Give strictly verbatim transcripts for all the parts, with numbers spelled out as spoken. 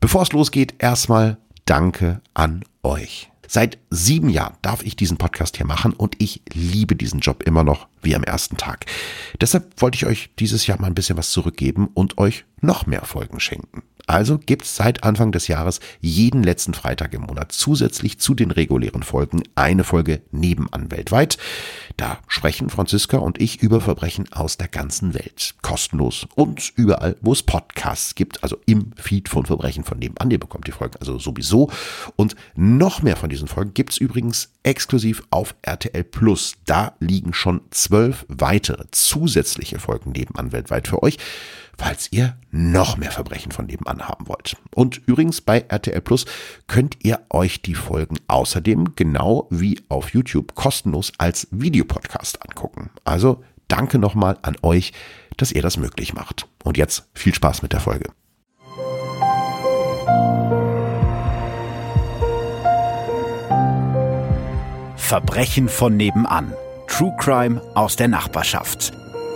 Bevor es losgeht, erstmal Danke an euch. Seit sieben Jahren darf ich diesen Podcast hier machen und ich liebe diesen Job immer noch wie am ersten Tag. Deshalb wollte ich euch dieses Jahr mal ein bisschen was zurückgeben und euch noch mehr Folgen schenken. Also gibt's seit Anfang des Jahres jeden letzten Freitag im Monat zusätzlich zu den regulären Folgen eine Folge Nebenan weltweit. Da sprechen Franziska und ich über Verbrechen aus der ganzen Welt. Kostenlos und überall, wo es Podcasts gibt, also im Feed von Verbrechen von Nebenan. Ihr bekommt die Folgen also sowieso. Und noch mehr von diesen Folgen gibt's übrigens exklusiv auf R T L Plus. Da liegen schon zwölf weitere zusätzliche Folgen Nebenan weltweit für euch, falls ihr noch mehr Verbrechen von nebenan haben wollt. Und übrigens bei R T L Plus könnt ihr euch die Folgen außerdem genau wie auf YouTube kostenlos als Videopodcast angucken. Also danke nochmal an euch, dass ihr das möglich macht. Und jetzt viel Spaß mit der Folge. Verbrechen von nebenan. True Crime aus der Nachbarschaft.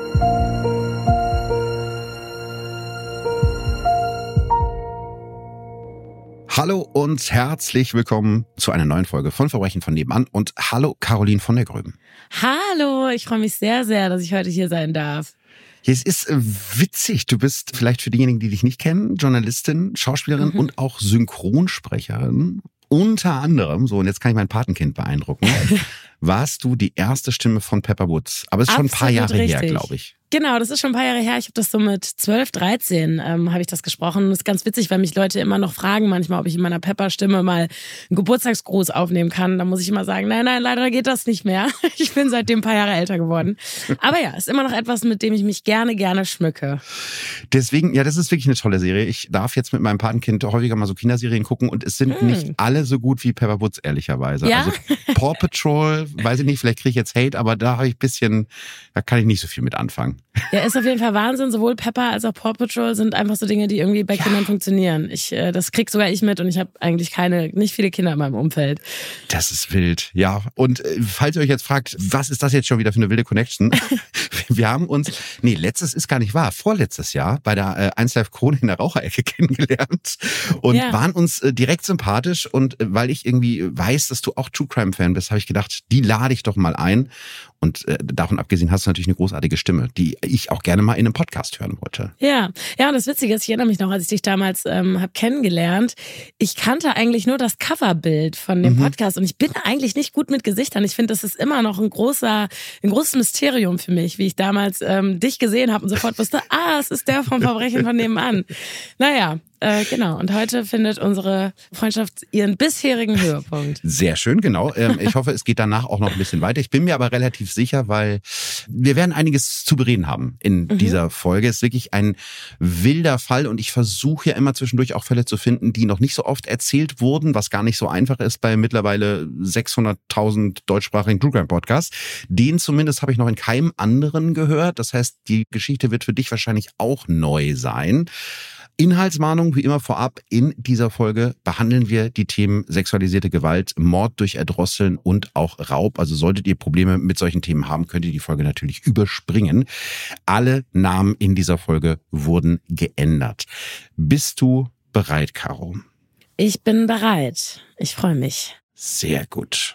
Hallo und herzlich willkommen zu einer neuen Folge von Verbrechen von nebenan und hallo Caroline von der Gröben. Hallo, ich freue mich sehr, sehr, dass ich heute hier sein darf. Es ist witzig, du bist vielleicht für diejenigen, die dich nicht kennen, Journalistin, Schauspielerin mhm. und auch Synchronsprecherin. Unter anderem, so und jetzt kann ich mein Patenkind beeindrucken, warst du die erste Stimme von Pepper Woods. Aber es ist schon ein paar Jahre richtig. her, glaube ich. Genau, das ist schon ein paar Jahre her. Ich habe das so mit zwölf, dreizehn ähm, habe ich das gesprochen. Das ist ganz witzig, weil mich Leute immer noch fragen manchmal, ob ich in meiner Pepper-Stimme mal einen Geburtstagsgruß aufnehmen kann. Da muss ich immer sagen, nein, nein, leider geht das nicht mehr. Ich bin seitdem ein paar Jahre älter geworden. Aber ja, ist immer noch etwas, mit dem ich mich gerne, gerne schmücke. Deswegen, ja, das ist wirklich eine tolle Serie. Ich darf jetzt mit meinem Patenkind häufiger mal so Kinderserien gucken und es sind hm. nicht alle so gut wie Pepper Woods, ehrlicherweise. Ja? Also Paw Patrol, weiß ich nicht, vielleicht kriege ich jetzt Hate, aber da habe ich ein bisschen, da kann ich nicht so viel mit anfangen. Ja, ist auf jeden Fall Wahnsinn. Sowohl Pepper als auch Paw Patrol sind einfach so Dinge, die irgendwie bei ja. Kindern funktionieren. Ich, äh, das krieg sogar ich mit und ich habe eigentlich keine, nicht viele Kinder in meinem Umfeld. Das ist wild, ja. Und äh, falls ihr euch jetzt fragt, was ist das jetzt schon wieder für eine wilde Connection? Wir haben uns, nee, letztes ist gar nicht wahr, vorletztes Jahr bei der äh, eins Live Krone in der Raucherecke kennengelernt und ja. waren uns äh, direkt sympathisch und äh, weil ich irgendwie weiß, dass du auch True Crime Fan bist, habe ich gedacht, die lade ich doch mal ein. Und äh, davon abgesehen hast du natürlich eine großartige Stimme, die ich auch gerne mal in einem Podcast hören wollte. Ja, ja, und das Witzige ist, ich erinnere mich noch, als ich dich damals ähm, habe kennengelernt, ich kannte eigentlich nur das Coverbild von dem mhm. Podcast und ich bin eigentlich nicht gut mit Gesichtern. Ich finde, das ist immer noch ein großer, ein großes Mysterium für mich, wie ich damals ähm, dich gesehen habe und sofort wusste, ah, es ist der vom Verbrechen von nebenan. Naja, Äh, genau, und heute findet unsere Freundschaft ihren bisherigen Höhepunkt. Sehr schön, genau. Ähm, ich hoffe, es geht danach auch noch ein bisschen weiter. Ich bin mir aber relativ sicher, weil wir werden einiges zu bereden haben in mhm. dieser Folge. Es ist wirklich ein wilder Fall und ich versuche ja immer zwischendurch auch Fälle zu finden, die noch nicht so oft erzählt wurden, was gar nicht so einfach ist bei mittlerweile sechshunderttausend deutschsprachigen True Crime Podcasts. Den zumindest habe ich noch in keinem anderen gehört. Das heißt, die Geschichte wird für dich wahrscheinlich auch neu sein. Inhaltswarnung, wie immer vorab, in dieser Folge behandeln wir die Themen sexualisierte Gewalt, Mord durch Erdrosseln und auch Raub. Also solltet ihr Probleme mit solchen Themen haben, könnt ihr die Folge natürlich überspringen. Alle Namen in dieser Folge wurden geändert. Bist du bereit, Caro? Ich bin bereit. Ich freue mich. Sehr gut.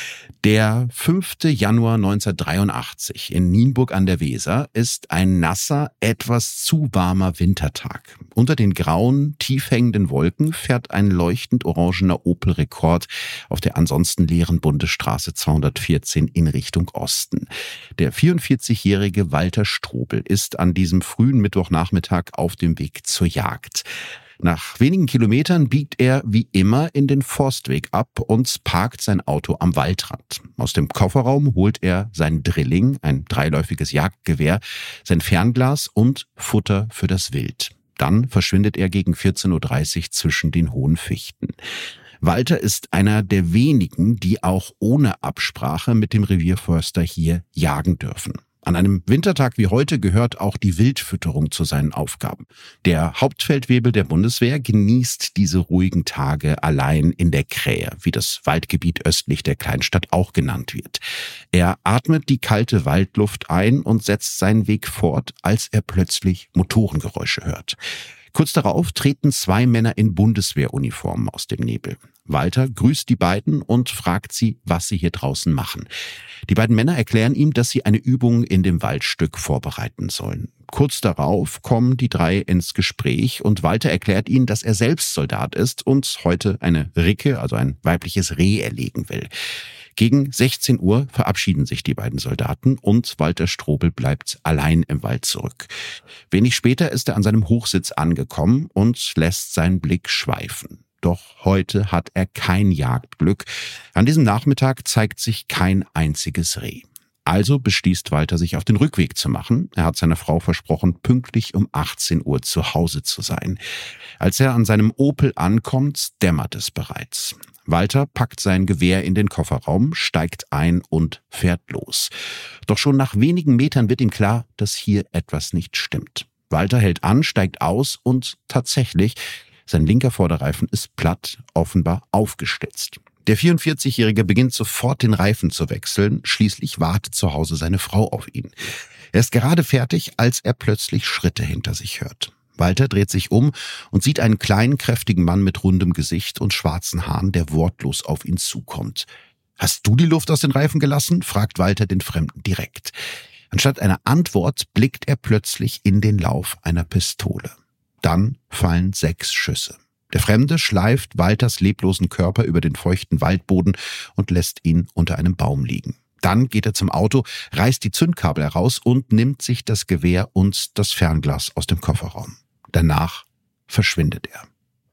Der fünfte Januar neunzehnhundertdreiundachtzig in Nienburg an der Weser ist ein nasser, etwas zu warmer Wintertag. Unter den grauen, tief hängenden Wolken fährt ein leuchtend orangener Opel Rekord auf der ansonsten leeren Bundesstraße zweihundertvierzehn in Richtung Osten. Der vierundvierzigjährige Walter Strobel ist an diesem frühen Mittwochnachmittag auf dem Weg zur Jagd. Nach wenigen Kilometern biegt er wie immer in den Forstweg ab und parkt sein Auto am Waldrand. Aus dem Kofferraum holt er sein Drilling, ein dreiläufiges Jagdgewehr, sein Fernglas und Futter für das Wild. Dann verschwindet er gegen vierzehn Uhr dreißig zwischen den hohen Fichten. Walter ist einer der wenigen, die auch ohne Absprache mit dem Revierförster hier jagen dürfen. An einem Wintertag wie heute gehört auch die Wildfütterung zu seinen Aufgaben. Der Hauptfeldwebel der Bundeswehr genießt diese ruhigen Tage allein in der Krähe, wie das Waldgebiet östlich der Kleinstadt auch genannt wird. Er atmet die kalte Waldluft ein und setzt seinen Weg fort, als er plötzlich Motorengeräusche hört. Kurz darauf treten zwei Männer in Bundeswehruniformen aus dem Nebel. Walter grüßt die beiden und fragt sie, was sie hier draußen machen. Die beiden Männer erklären ihm, dass sie eine Übung in dem Waldstück vorbereiten sollen. Kurz darauf kommen die drei ins Gespräch und Walter erklärt ihnen, dass er selbst Soldat ist und heute eine Ricke, also ein weibliches Reh, erlegen will. Gegen sechzehn Uhr verabschieden sich die beiden Soldaten und Walter Strobel bleibt allein im Wald zurück. Wenig später ist er an seinem Hochsitz angekommen und lässt seinen Blick schweifen. Doch heute hat er kein Jagdglück. An diesem Nachmittag zeigt sich kein einziges Reh. Also beschließt Walter, sich auf den Rückweg zu machen. Er hat seiner Frau versprochen, pünktlich um achtzehn Uhr zu Hause zu sein. Als er an seinem Opel ankommt, dämmert es bereits. Walter packt sein Gewehr in den Kofferraum, steigt ein und fährt los. Doch schon nach wenigen Metern wird ihm klar, dass hier etwas nicht stimmt. Walter hält an, steigt aus und tatsächlich, sein linker Vorderreifen ist platt, offenbar aufgeschlitzt. Der vierundvierzigjährige beginnt sofort den Reifen zu wechseln, schließlich wartet zu Hause seine Frau auf ihn. Er ist gerade fertig, als er plötzlich Schritte hinter sich hört. Walter dreht sich um und sieht einen kleinen, kräftigen Mann mit rundem Gesicht und schwarzen Haaren, der wortlos auf ihn zukommt. »Hast du die Luft aus den Reifen gelassen?« fragt Walter den Fremden direkt. Anstatt einer Antwort blickt er plötzlich in den Lauf einer Pistole. Dann fallen sechs Schüsse. Der Fremde schleift Walters leblosen Körper über den feuchten Waldboden und lässt ihn unter einem Baum liegen. Dann geht er zum Auto, reißt die Zündkabel heraus und nimmt sich das Gewehr und das Fernglas aus dem Kofferraum. Danach verschwindet er.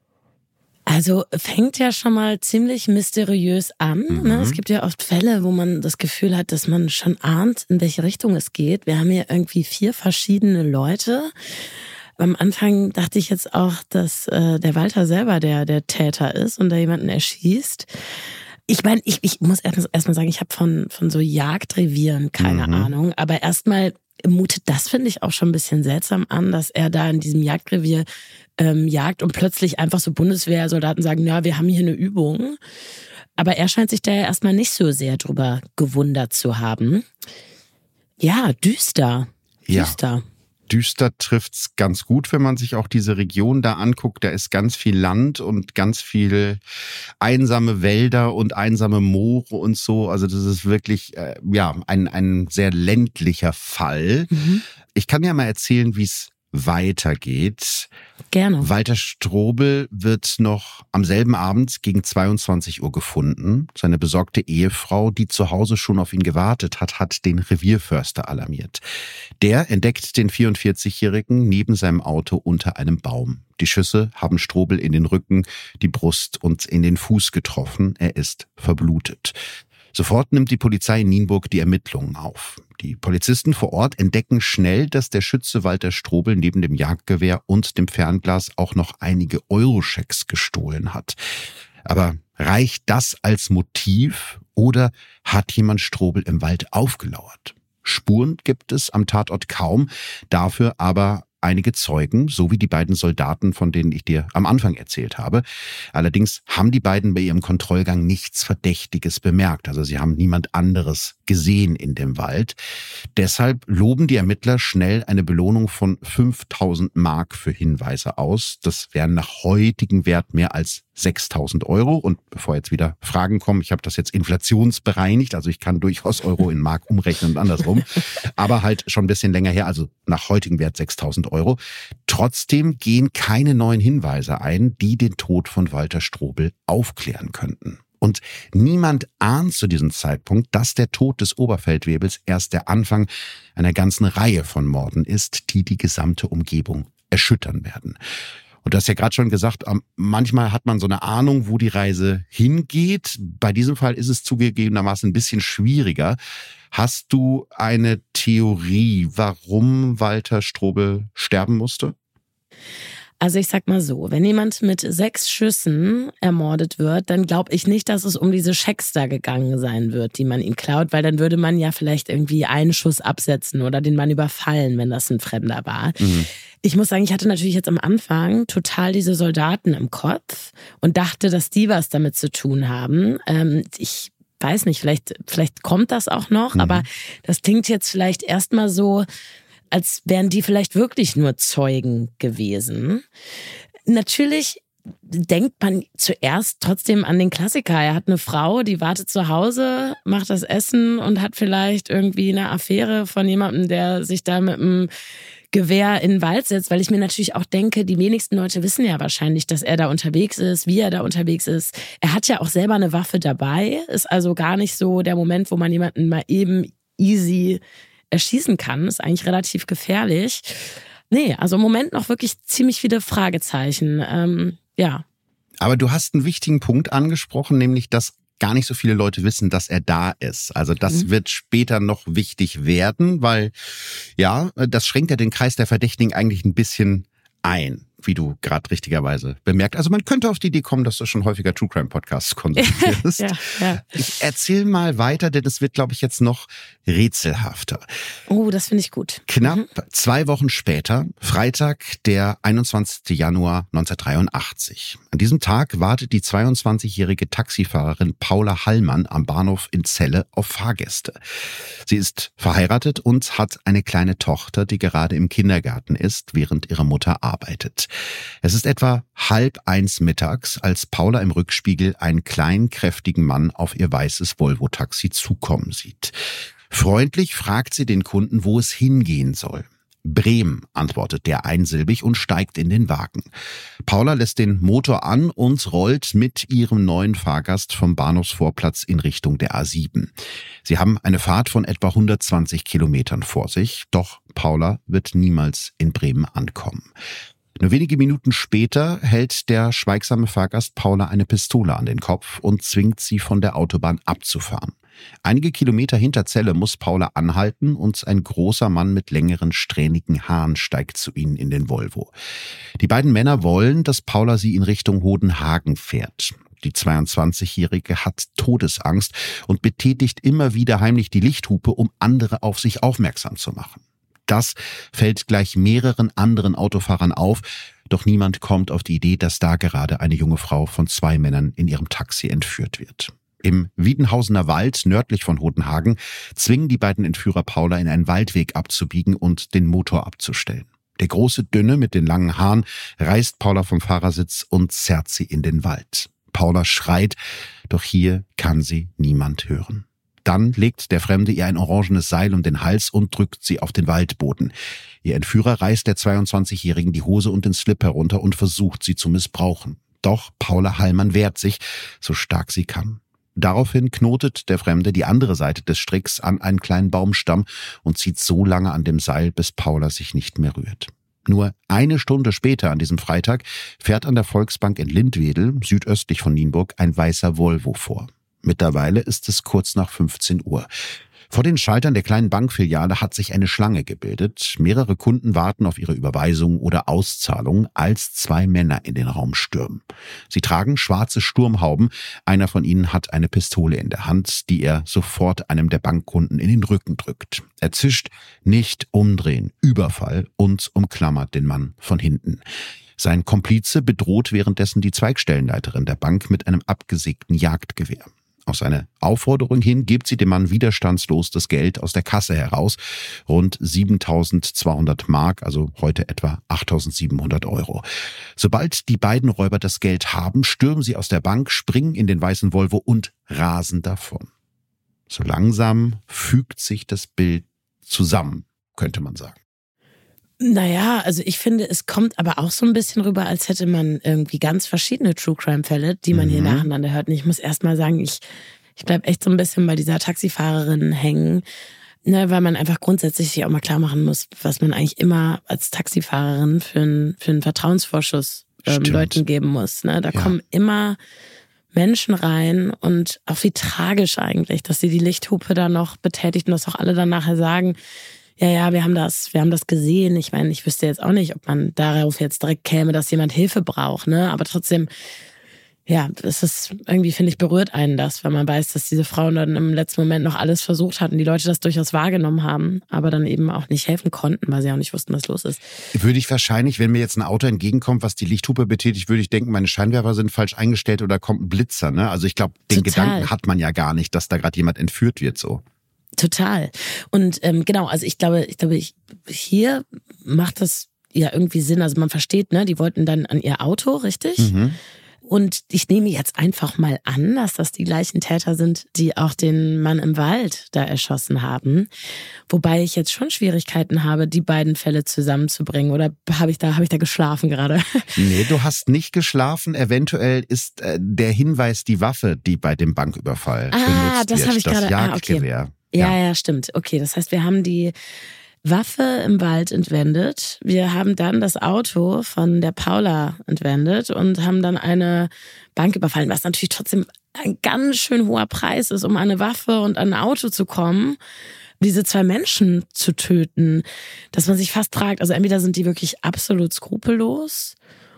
Also fängt ja schon mal ziemlich mysteriös an. Mhm. Ne? Es gibt ja oft Fälle, wo man das Gefühl hat, dass man schon ahnt, in welche Richtung es geht. Wir haben hier irgendwie vier verschiedene Leute. Am Anfang dachte ich jetzt auch, dass äh, der Walter selber der, der Täter ist und da jemanden erschießt. Ich meine, ich, ich muss erst, erst mal sagen, ich habe von, von so Jagdrevieren keine mhm. Ahnung. Aber erstmal mutet das, finde ich, auch schon ein bisschen seltsam an, dass er da in diesem Jagdrevier ähm, jagt und plötzlich einfach so Bundeswehrsoldaten sagen, ja, wir haben hier eine Übung. Aber er scheint sich da ja erstmal nicht so sehr drüber gewundert zu haben. Ja, düster. Düster. Ja. Düster trifft's ganz gut, wenn man sich auch diese Region da anguckt. Da ist ganz viel Land und ganz viel einsame Wälder und einsame Moore und so. Also das ist wirklich äh, ja ein ein sehr ländlicher Fall. Mhm. Ich kann ja mal erzählen, wie es weitergeht. Gerne. Walter Strobel wird noch am selben Abend gegen zweiundzwanzig Uhr gefunden. Seine besorgte Ehefrau, die zu Hause schon auf ihn gewartet hat, hat den Revierförster alarmiert. Der entdeckt den vierundvierzigjährigen neben seinem Auto unter einem Baum. Die Schüsse haben Strobel in den Rücken, die Brust und in den Fuß getroffen. Er ist verblutet. Sofort nimmt die Polizei in Nienburg die Ermittlungen auf. Die Polizisten vor Ort entdecken schnell, dass der Schütze Walter Strobel neben dem Jagdgewehr und dem Fernglas auch noch einige Euroschecks gestohlen hat. Aber reicht das als Motiv oder hat jemand Strobel im Wald aufgelauert? Spuren gibt es am Tatort kaum, dafür aber einige Zeugen, so wie die beiden Soldaten, von denen ich dir am Anfang erzählt habe. Allerdings haben die beiden bei ihrem Kontrollgang nichts Verdächtiges bemerkt. Also sie haben niemand anderes gesehen in dem Wald. Deshalb loben die Ermittler schnell eine Belohnung von fünftausend Mark für Hinweise aus. Das wären nach heutigem Wert mehr als sechstausend Euro. Und bevor jetzt wieder Fragen kommen, ich habe das jetzt inflationsbereinigt, also ich kann durchaus Euro in Mark umrechnen und andersrum, aber halt schon ein bisschen länger her, also nach heutigem Wert sechstausend Euro. Trotzdem gehen keine neuen Hinweise ein, die den Tod von Walter Strobel aufklären könnten. Und niemand ahnt zu diesem Zeitpunkt, dass der Tod des Oberfeldwebels erst der Anfang einer ganzen Reihe von Morden ist, die die gesamte Umgebung erschüttern werden. Und du hast ja gerade schon gesagt, manchmal hat man so eine Ahnung, wo die Reise hingeht. Bei diesem Fall ist es zugegebenermaßen ein bisschen schwieriger. Hast du eine Theorie, warum Walter Strobel sterben musste? Also ich sag mal so, wenn jemand mit sechs Schüssen ermordet wird, dann glaube ich nicht, dass es um diese Schecks da gegangen sein wird, die man ihm klaut, weil dann würde man ja vielleicht irgendwie einen Schuss absetzen oder den Mann überfallen, wenn das ein Fremder war. Mhm. Ich muss sagen, ich hatte natürlich jetzt am Anfang total diese Soldaten im Kopf und dachte, dass die was damit zu tun haben. Ähm, ich weiß nicht, vielleicht, vielleicht kommt das auch noch, mhm. aber das klingt jetzt vielleicht erstmal so, als wären die vielleicht wirklich nur Zeugen gewesen. Natürlich denkt man zuerst trotzdem an den Klassiker. Er hat eine Frau, die wartet zu Hause, macht das Essen und hat vielleicht irgendwie eine Affäre von jemandem, der sich da mit einem Gewehr in den Wald setzt, weil ich mir natürlich auch denke, die wenigsten Leute wissen ja wahrscheinlich, dass er da unterwegs ist, wie er da unterwegs ist. Er hat ja auch selber eine Waffe dabei, ist also gar nicht so der Moment, wo man jemanden mal eben easy erschießen kann. Ist eigentlich relativ gefährlich. Nee, also im Moment noch wirklich ziemlich viele Fragezeichen. Ähm, ja. Aber du hast einen wichtigen Punkt angesprochen, nämlich, dass gar nicht so viele Leute wissen, dass er da ist. Also das mhm. wird später noch wichtig werden, weil ja, das schränkt ja den Kreis der Verdächtigen eigentlich ein bisschen ein, wie du gerade richtigerweise bemerkt. Also man könnte auf die Idee kommen, dass du schon häufiger True Crime Podcasts konsumierst. ja, ja. Ich erzähle mal weiter, denn es wird, glaube ich, jetzt noch rätselhafter. Oh, das finde ich gut. Knapp mhm. zwei Wochen später, Freitag, der einundzwanzigsten Januar neunzehnhundertdreiundachtzig. An diesem Tag wartet die zweiundzwanzigjährige Taxifahrerin Paula Hallmann am Bahnhof in Celle auf Fahrgäste. Sie ist verheiratet und hat eine kleine Tochter, die gerade im Kindergarten ist, während ihre Mutter arbeitet. Es ist etwa halb eins mittags, als Paula im Rückspiegel einen kleinen, kräftigen Mann auf ihr weißes Volvo-Taxi zukommen sieht. Freundlich fragt sie den Kunden, wo es hingehen soll. Bremen, antwortet der einsilbig und steigt in den Wagen. Paula lässt den Motor an und rollt mit ihrem neuen Fahrgast vom Bahnhofsvorplatz in Richtung der A sieben. Sie haben eine Fahrt von etwa hundertzwanzig Kilometern vor sich, doch Paula wird niemals in Bremen ankommen. Nur wenige Minuten später hält der schweigsame Fahrgast Paula eine Pistole an den Kopf und zwingt sie von der Autobahn abzufahren. Einige Kilometer hinter Celle muss Paula anhalten und ein großer Mann mit längeren, strähnigen Haaren steigt zu ihnen in den Volvo. Die beiden Männer wollen, dass Paula sie in Richtung Hodenhagen fährt. Die zweiundzwanzigjährige hat Todesangst und betätigt immer wieder heimlich die Lichthupe, um andere auf sich aufmerksam zu machen. Das fällt gleich mehreren anderen Autofahrern auf, doch niemand kommt auf die Idee, dass da gerade eine junge Frau von zwei Männern in ihrem Taxi entführt wird. Im Wiedenhausener Wald, nördlich von Hodenhagen, zwingen die beiden Entführer Paula in einen Waldweg abzubiegen und den Motor abzustellen. Der große Dünne mit den langen Haaren reißt Paula vom Fahrersitz und zerrt sie in den Wald. Paula schreit, doch hier kann sie niemand hören. Dann legt der Fremde ihr ein orangenes Seil um den Hals und drückt sie auf den Waldboden. Ihr Entführer reißt der zweiundzwanzigjährigen die Hose und den Slip herunter und versucht, sie zu missbrauchen. Doch Paula Hallmann wehrt sich, so stark sie kann. Daraufhin knotet der Fremde die andere Seite des Stricks an einen kleinen Baumstamm und zieht so lange an dem Seil, bis Paula sich nicht mehr rührt. Nur eine Stunde später an diesem Freitag fährt an der Volksbank in Lindwedel, südöstlich von Nienburg, ein weißer Volvo vor. Mittlerweile ist es kurz nach fünfzehn Uhr. Vor den Schaltern der kleinen Bankfiliale hat sich eine Schlange gebildet. Mehrere Kunden warten auf ihre Überweisung oder Auszahlung, als zwei Männer in den Raum stürmen. Sie tragen schwarze Sturmhauben. Einer von ihnen hat eine Pistole in der Hand, die er sofort einem der Bankkunden in den Rücken drückt. Er zischt: nicht umdrehen, Überfall, und umklammert den Mann von hinten. Sein Komplize bedroht währenddessen die Zweigstellenleiterin der Bank mit einem abgesägten Jagdgewehr. Auf seine Aufforderung hin gibt sie dem Mann widerstandslos das Geld aus der Kasse heraus, rund siebentausendzweihundert Mark, also heute etwa achttausendsiebenhundert Euro. Sobald die beiden Räuber das Geld haben, stürmen sie aus der Bank, springen in den weißen Volvo und rasen davon. So langsam fügt sich das Bild zusammen, könnte man sagen. Naja, also ich finde, es kommt aber auch so ein bisschen rüber, als hätte man irgendwie ganz verschiedene True-Crime-Fälle, die man mhm. hier nacheinander hört. Und ich muss erst mal sagen, ich, ich bleib echt so ein bisschen bei dieser Taxifahrerin hängen, ne, weil man einfach grundsätzlich sich auch mal klar machen muss, was man eigentlich immer als Taxifahrerin für einen, für einen Vertrauensvorschuss ähm, Leuten geben muss. Ne? Da ja. kommen immer Menschen rein und auch wie tragisch eigentlich, dass sie die Lichthupe da noch betätigt und dass auch alle dann nachher sagen, ja, ja, wir haben das, wir haben das gesehen. Ich meine, ich wüsste jetzt auch nicht, ob man darauf jetzt direkt käme, dass jemand Hilfe braucht, ne? Aber trotzdem, ja, es ist irgendwie, finde ich, berührt einen das, wenn man weiß, dass diese Frau dann im letzten Moment noch alles versucht hat und die Leute das durchaus wahrgenommen haben, aber dann eben auch nicht helfen konnten, weil sie auch nicht wussten, was los ist. Würde ich wahrscheinlich, wenn mir jetzt ein Auto entgegenkommt, was die Lichthupe betätigt, würde ich denken, meine Scheinwerfer sind falsch eingestellt oder kommt ein Blitzer, ne? Also ich glaube, den Total. Gedanken hat man ja gar nicht, dass da gerade jemand entführt wird, so. Total. Und ähm, genau, also ich glaube, ich glaube, ich, hier macht das ja irgendwie Sinn. Also man versteht, ne, die wollten dann an ihr Auto, richtig? Mhm. Und ich nehme jetzt einfach mal an, dass das die gleichen Täter sind, die auch den Mann im Wald da erschossen haben. Wobei ich jetzt schon Schwierigkeiten habe, die beiden Fälle zusammenzubringen. Oder habe ich da, habe ich da geschlafen gerade? Nee, du hast nicht geschlafen. Eventuell ist äh, der Hinweis die Waffe, die bei dem Banküberfall ah, benutzt das wird. habe ich das gerade. Jagdgewehr. Ah, okay. Ja, ja, stimmt. Okay, das heißt, wir haben die Waffe im Wald entwendet. Wir haben dann das Auto von der Paula entwendet und haben dann eine Bank überfallen, was natürlich trotzdem ein ganz schön hoher Preis ist, um an eine Waffe und an ein Auto zu kommen, diese zwei Menschen zu töten, dass man sich fast fragt, also entweder sind die wirklich absolut skrupellos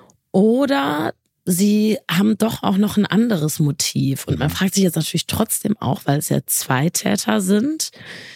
oder sie haben doch auch noch ein anderes Motiv. Und man fragt sich jetzt natürlich trotzdem auch, weil es ja zwei Täter sind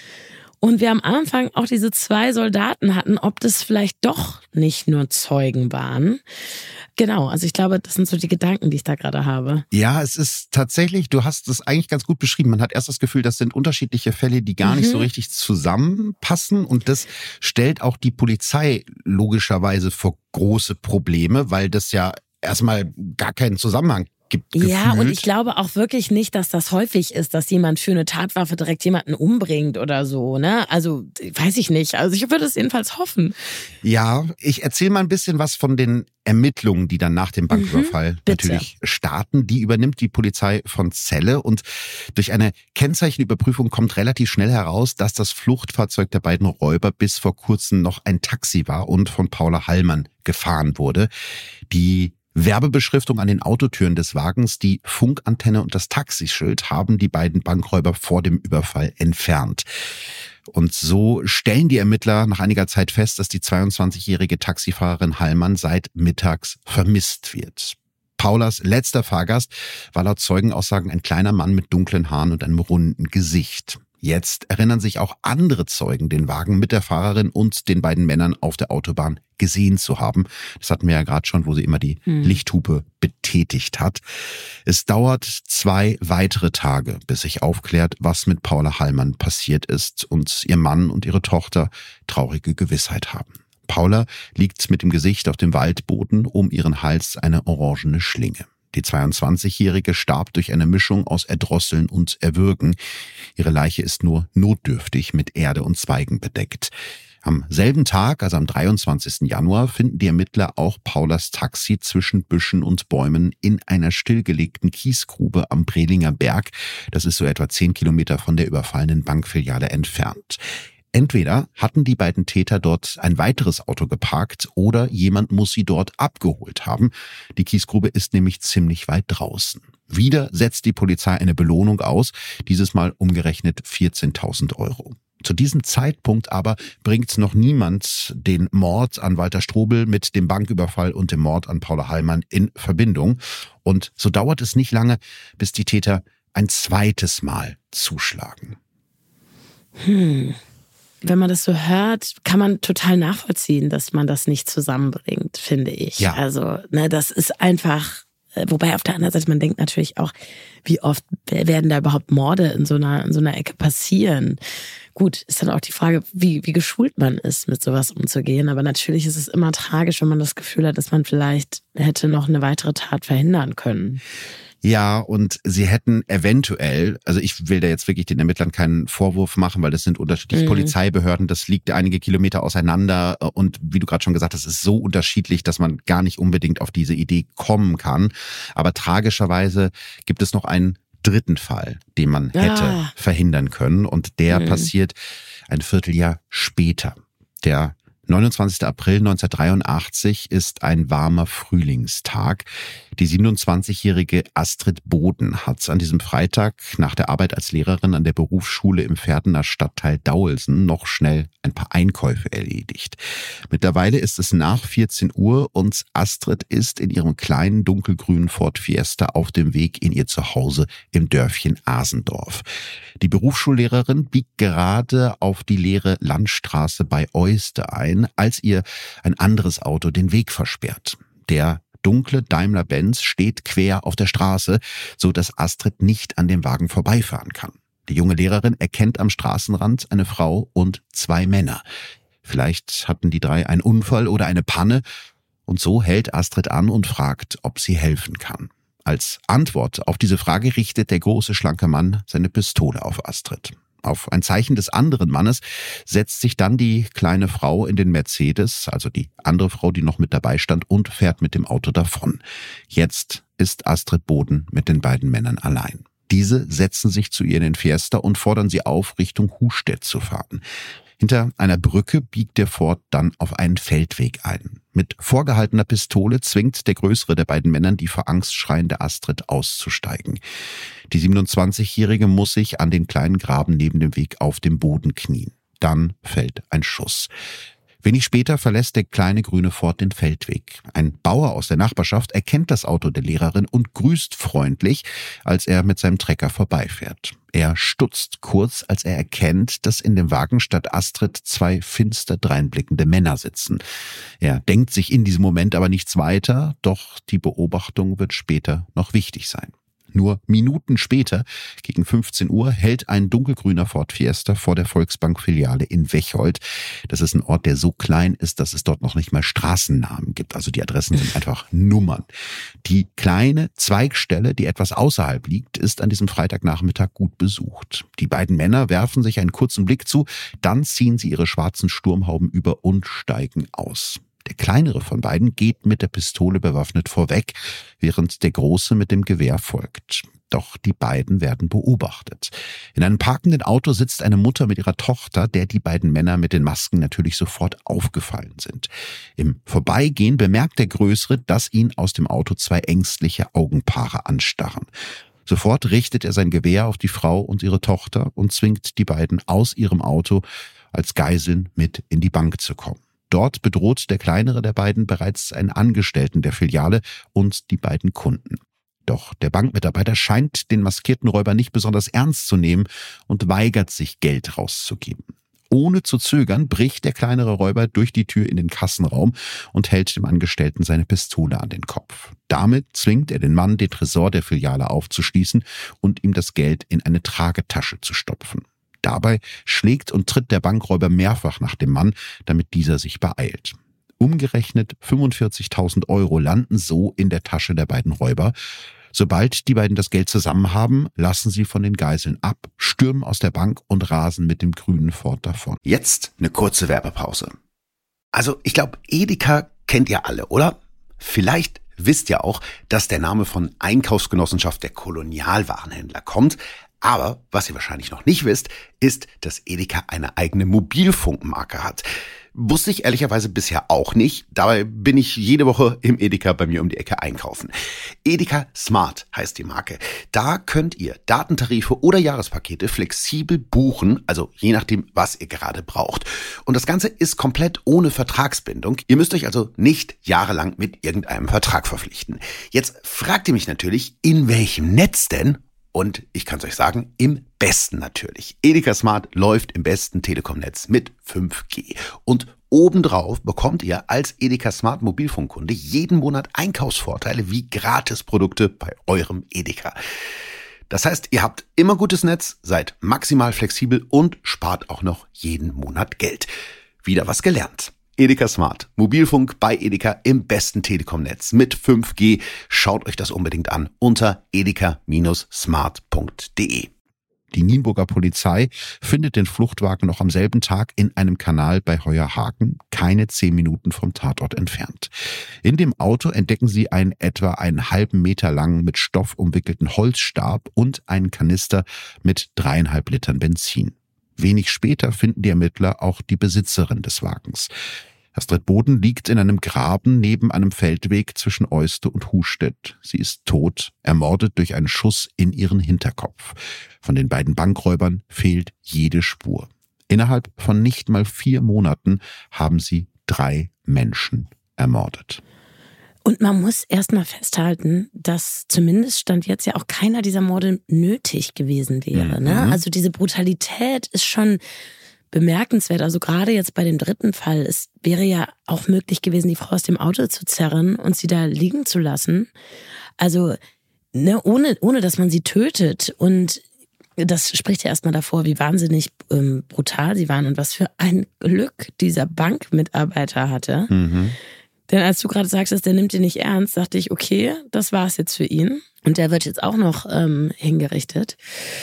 und wir am Anfang auch diese zwei Soldaten hatten, ob das vielleicht doch nicht nur Zeugen waren. Genau, also ich glaube, das sind so die Gedanken, die ich da gerade habe. Ja, es ist tatsächlich, du hast es eigentlich ganz gut beschrieben. Man hat erst das Gefühl, das sind unterschiedliche Fälle, die gar mhm. nicht so richtig zusammenpassen. Und das stellt auch die Polizei logischerweise vor große Probleme, weil das ja erstmal gar keinen Zusammenhang gibt. Ja, gefühlt. und ich glaube auch wirklich nicht, dass das häufig ist, dass jemand für eine Tatwaffe direkt jemanden umbringt oder so, ne? Also, weiß ich nicht. Also, ich würde es jedenfalls hoffen. Ja, ich erzähle mal ein bisschen was von den Ermittlungen, die dann nach dem Banküberfall mhm, natürlich starten. Die übernimmt die Polizei von Celle und durch eine Kennzeichenüberprüfung kommt relativ schnell heraus, dass das Fluchtfahrzeug der beiden Räuber bis vor kurzem noch ein Taxi war und von Paula Hallmann gefahren wurde. Die Werbebeschriftung an den Autotüren des Wagens, die Funkantenne und das Taxischild haben die beiden Bankräuber vor dem Überfall entfernt. Und so stellen die Ermittler nach einiger Zeit fest, dass die zweiundzwanzigjährige Taxifahrerin Hallmann seit mittags vermisst wird. Paulas letzter Fahrgast war laut Zeugenaussagen ein kleiner Mann mit dunklen Haaren und einem runden Gesicht. Jetzt erinnern sich auch andere Zeugen, den Wagen mit der Fahrerin und den beiden Männern auf der Autobahn gesehen zu haben. Das hatten wir ja gerade schon, wo sie immer die hm. Lichthupe betätigt hat. Es dauert zwei weitere Tage, bis sich aufklärt, was mit Paula Hallmann passiert ist und ihr Mann und ihre Tochter traurige Gewissheit haben. Paula liegt mit dem Gesicht auf dem Waldboden, um ihren Hals eine orangene Schlinge. Die zweiundzwanzigjährige starb durch eine Mischung aus Erdrosseln und Erwürgen. Ihre Leiche ist nur notdürftig mit Erde und Zweigen bedeckt. Am selben Tag, also am dreiundzwanzigsten Januar, finden die Ermittler auch Paulas Taxi zwischen Büschen und Bäumen in einer stillgelegten Kiesgrube am Brelinger Berg. Das ist so etwa zehn Kilometer von der überfallenen Bankfiliale entfernt. Entweder hatten die beiden Täter dort ein weiteres Auto geparkt oder jemand muss sie dort abgeholt haben. Die Kiesgrube ist nämlich ziemlich weit draußen. Wieder setzt die Polizei eine Belohnung aus, dieses Mal umgerechnet vierzehntausend Euro. Zu diesem Zeitpunkt aber bringt noch niemand den Mord an Walter Strobel mit dem Banküberfall und dem Mord an Paula Hallmann in Verbindung. Und so dauert es nicht lange, bis die Täter ein zweites Mal zuschlagen. Hm. Wenn man das so hört, kann man total nachvollziehen, dass man das nicht zusammenbringt, finde ich. Ja. Also, ne, das ist einfach, wobei auf der anderen Seite, man denkt natürlich auch, wie oft werden da überhaupt Morde in so einer, in so einer Ecke passieren? Gut, ist dann auch die Frage, wie, wie geschult man ist, mit sowas umzugehen. Aber natürlich ist es immer tragisch, wenn man das Gefühl hat, dass man vielleicht hätte noch eine weitere Tat verhindern können. Ja, und sie hätten eventuell, also ich will da jetzt wirklich den Ermittlern keinen Vorwurf machen, weil das sind unterschiedliche mhm. Polizeibehörden, das liegt einige Kilometer auseinander und wie du gerade schon gesagt hast, es ist so unterschiedlich, dass man gar nicht unbedingt auf diese Idee kommen kann. Aber tragischerweise gibt es noch einen dritten Fall, den man hätte ah. verhindern können und der mhm. passiert ein Vierteljahr später. Der neunundzwanzigsten April neunzehnhundertdreiundachtzig ist ein warmer Frühlingstag. Die siebenundzwanzigjährige Astrid Boden hat an diesem Freitag nach der Arbeit als Lehrerin an der Berufsschule im Pferdener Stadtteil Dauelsen noch schnell ein paar Einkäufe erledigt. Mittlerweile ist es nach vierzehn Uhr und Astrid ist in ihrem kleinen dunkelgrünen Ford Fiesta auf dem Weg in ihr Zuhause im Dörfchen Asendorf. Die Berufsschullehrerin biegt gerade auf die leere Landstraße bei Oeste ein, als ihr ein anderes Auto den Weg versperrt. Der dunkle Daimler-Benz steht quer auf der Straße, so dass Astrid nicht an dem Wagen vorbeifahren kann. Die junge Lehrerin erkennt am Straßenrand eine Frau und zwei Männer. Vielleicht hatten die drei einen Unfall oder eine Panne. Und so hält Astrid an und fragt, ob sie helfen kann. Als Antwort auf diese Frage richtet der große, schlanke Mann seine Pistole auf Astrid. Auf ein Zeichen des anderen Mannes setzt sich dann die kleine Frau in den Mercedes, also die andere Frau, die noch mit dabei stand, und fährt mit dem Auto davon. Jetzt ist Astrid Boden mit den beiden Männern allein. Diese setzen sich zu ihr in den Fiesta und fordern sie auf, Richtung Hustedt zu fahren. Hinter einer Brücke biegt der Ford dann auf einen Feldweg ein. Mit vorgehaltener Pistole zwingt der größere der beiden Männer die vor Angst schreiende Astrid auszusteigen. Die siebenundzwanzigjährige muss sich an den kleinen Graben neben dem Weg auf dem Boden knien. Dann fällt ein Schuss. Wenig später verlässt der kleine grüne Ford den Feldweg. Ein Bauer aus der Nachbarschaft erkennt das Auto der Lehrerin und grüßt freundlich, als er mit seinem Trecker vorbeifährt. Er stutzt kurz, als er erkennt, dass in dem Wagen statt Astrid zwei finster dreinblickende Männer sitzen. Er denkt sich in diesem Moment aber nichts weiter, doch die Beobachtung wird später noch wichtig sein. Nur Minuten später, gegen fünfzehn Uhr, hält ein dunkelgrüner Ford Fiesta vor der Volksbank-Filiale in Wechold. Das ist ein Ort, der so klein ist, dass es dort noch nicht mal Straßennamen gibt. Also die Adressen sind einfach Nummern. Die kleine Zweigstelle, die etwas außerhalb liegt, ist an diesem Freitagnachmittag gut besucht. Die beiden Männer werfen sich einen kurzen Blick zu, dann ziehen sie ihre schwarzen Sturmhauben über und steigen aus. Der kleinere von beiden geht mit der Pistole bewaffnet vorweg, während der große mit dem Gewehr folgt. Doch die beiden werden beobachtet. In einem parkenden Auto sitzt eine Mutter mit ihrer Tochter, der die beiden Männer mit den Masken natürlich sofort aufgefallen sind. Im Vorbeigehen bemerkt der Größere, dass ihn aus dem Auto zwei ängstliche Augenpaare anstarren. Sofort richtet er sein Gewehr auf die Frau und ihre Tochter und zwingt die beiden aus ihrem Auto als Geiseln mit in die Bank zu kommen. Dort bedroht der kleinere der beiden bereits einen Angestellten der Filiale und die beiden Kunden. Doch der Bankmitarbeiter scheint den maskierten Räuber nicht besonders ernst zu nehmen und weigert sich, Geld rauszugeben. Ohne zu zögern bricht der kleinere Räuber durch die Tür in den Kassenraum und hält dem Angestellten seine Pistole an den Kopf. Damit zwingt er den Mann, den Tresor der Filiale aufzuschließen und ihm das Geld in eine Tragetasche zu stopfen. Dabei schlägt und tritt der Bankräuber mehrfach nach dem Mann, damit dieser sich beeilt. Umgerechnet fünfundvierzigtausend Euro landen so in der Tasche der beiden Räuber. Sobald die beiden das Geld zusammen haben, lassen sie von den Geiseln ab, stürmen aus der Bank und rasen mit dem grünen Ford davon. Jetzt eine kurze Werbepause. Also ich glaube, Edeka kennt ihr alle, oder? Vielleicht wisst ihr auch, dass der Name von Einkaufsgenossenschaft der Kolonialwarenhändler kommt. Aber was ihr wahrscheinlich noch nicht wisst, ist, dass Edeka eine eigene Mobilfunkmarke hat. Wusste ich ehrlicherweise bisher auch nicht. Dabei bin ich jede Woche im Edeka bei mir um die Ecke einkaufen. Edeka Smart heißt die Marke. Da könnt ihr Datentarife oder Jahrespakete flexibel buchen, also je nachdem, was ihr gerade braucht. Und das Ganze ist komplett ohne Vertragsbindung. Ihr müsst euch also nicht jahrelang mit irgendeinem Vertrag verpflichten. Jetzt fragt ihr mich natürlich, in welchem Netz denn? Und ich kann es euch sagen, im besten natürlich. Edeka Smart läuft im besten Telekom-Netz mit fünf G. Und obendrauf bekommt ihr als Edeka Smart Mobilfunkkunde jeden Monat Einkaufsvorteile wie Gratisprodukte bei eurem Edeka. Das heißt, ihr habt immer gutes Netz, seid maximal flexibel und spart auch noch jeden Monat Geld. Wieder was gelernt. Edeka Smart. Mobilfunk bei Edeka im besten Telekom-Netz mit fünf G. Schaut euch das unbedingt an unter edeka smart punkt de. Die Nienburger Polizei findet den Fluchtwagen noch am selben Tag in einem Kanal bei Heuerhaken, keine zehn Minuten vom Tatort entfernt. In dem Auto entdecken sie einen etwa einen halben Meter langen mit Stoff umwickelten Holzstab und einen Kanister mit dreieinhalb Litern Benzin. Wenig später finden die Ermittler auch die Besitzerin des Wagens. Astrid Boden liegt in einem Graben neben einem Feldweg zwischen Euste und Hustedt. Sie ist tot, ermordet durch einen Schuss in ihren Hinterkopf. Von den beiden Bankräubern fehlt jede Spur. Innerhalb von nicht mal vier Monaten haben sie drei Menschen ermordet. Und man muss erstmal festhalten, dass zumindest Stand jetzt ja auch keiner dieser Morde nötig gewesen wäre. Mhm. Ne? Also diese Brutalität ist schon bemerkenswert. Also gerade jetzt bei dem dritten Fall, es wäre ja auch möglich gewesen, die Frau aus dem Auto zu zerren und sie da liegen zu lassen. Also ne, ohne, ohne dass man sie tötet. Und das spricht ja erstmal davor, wie wahnsinnig ähm, brutal sie waren und was für ein Glück dieser Bankmitarbeiter hatte. Mhm. Denn als du gerade sagtest, der nimmt ihn nicht ernst, dachte ich, okay, das war's jetzt für ihn. Und der wird jetzt auch noch ähm, hingerichtet.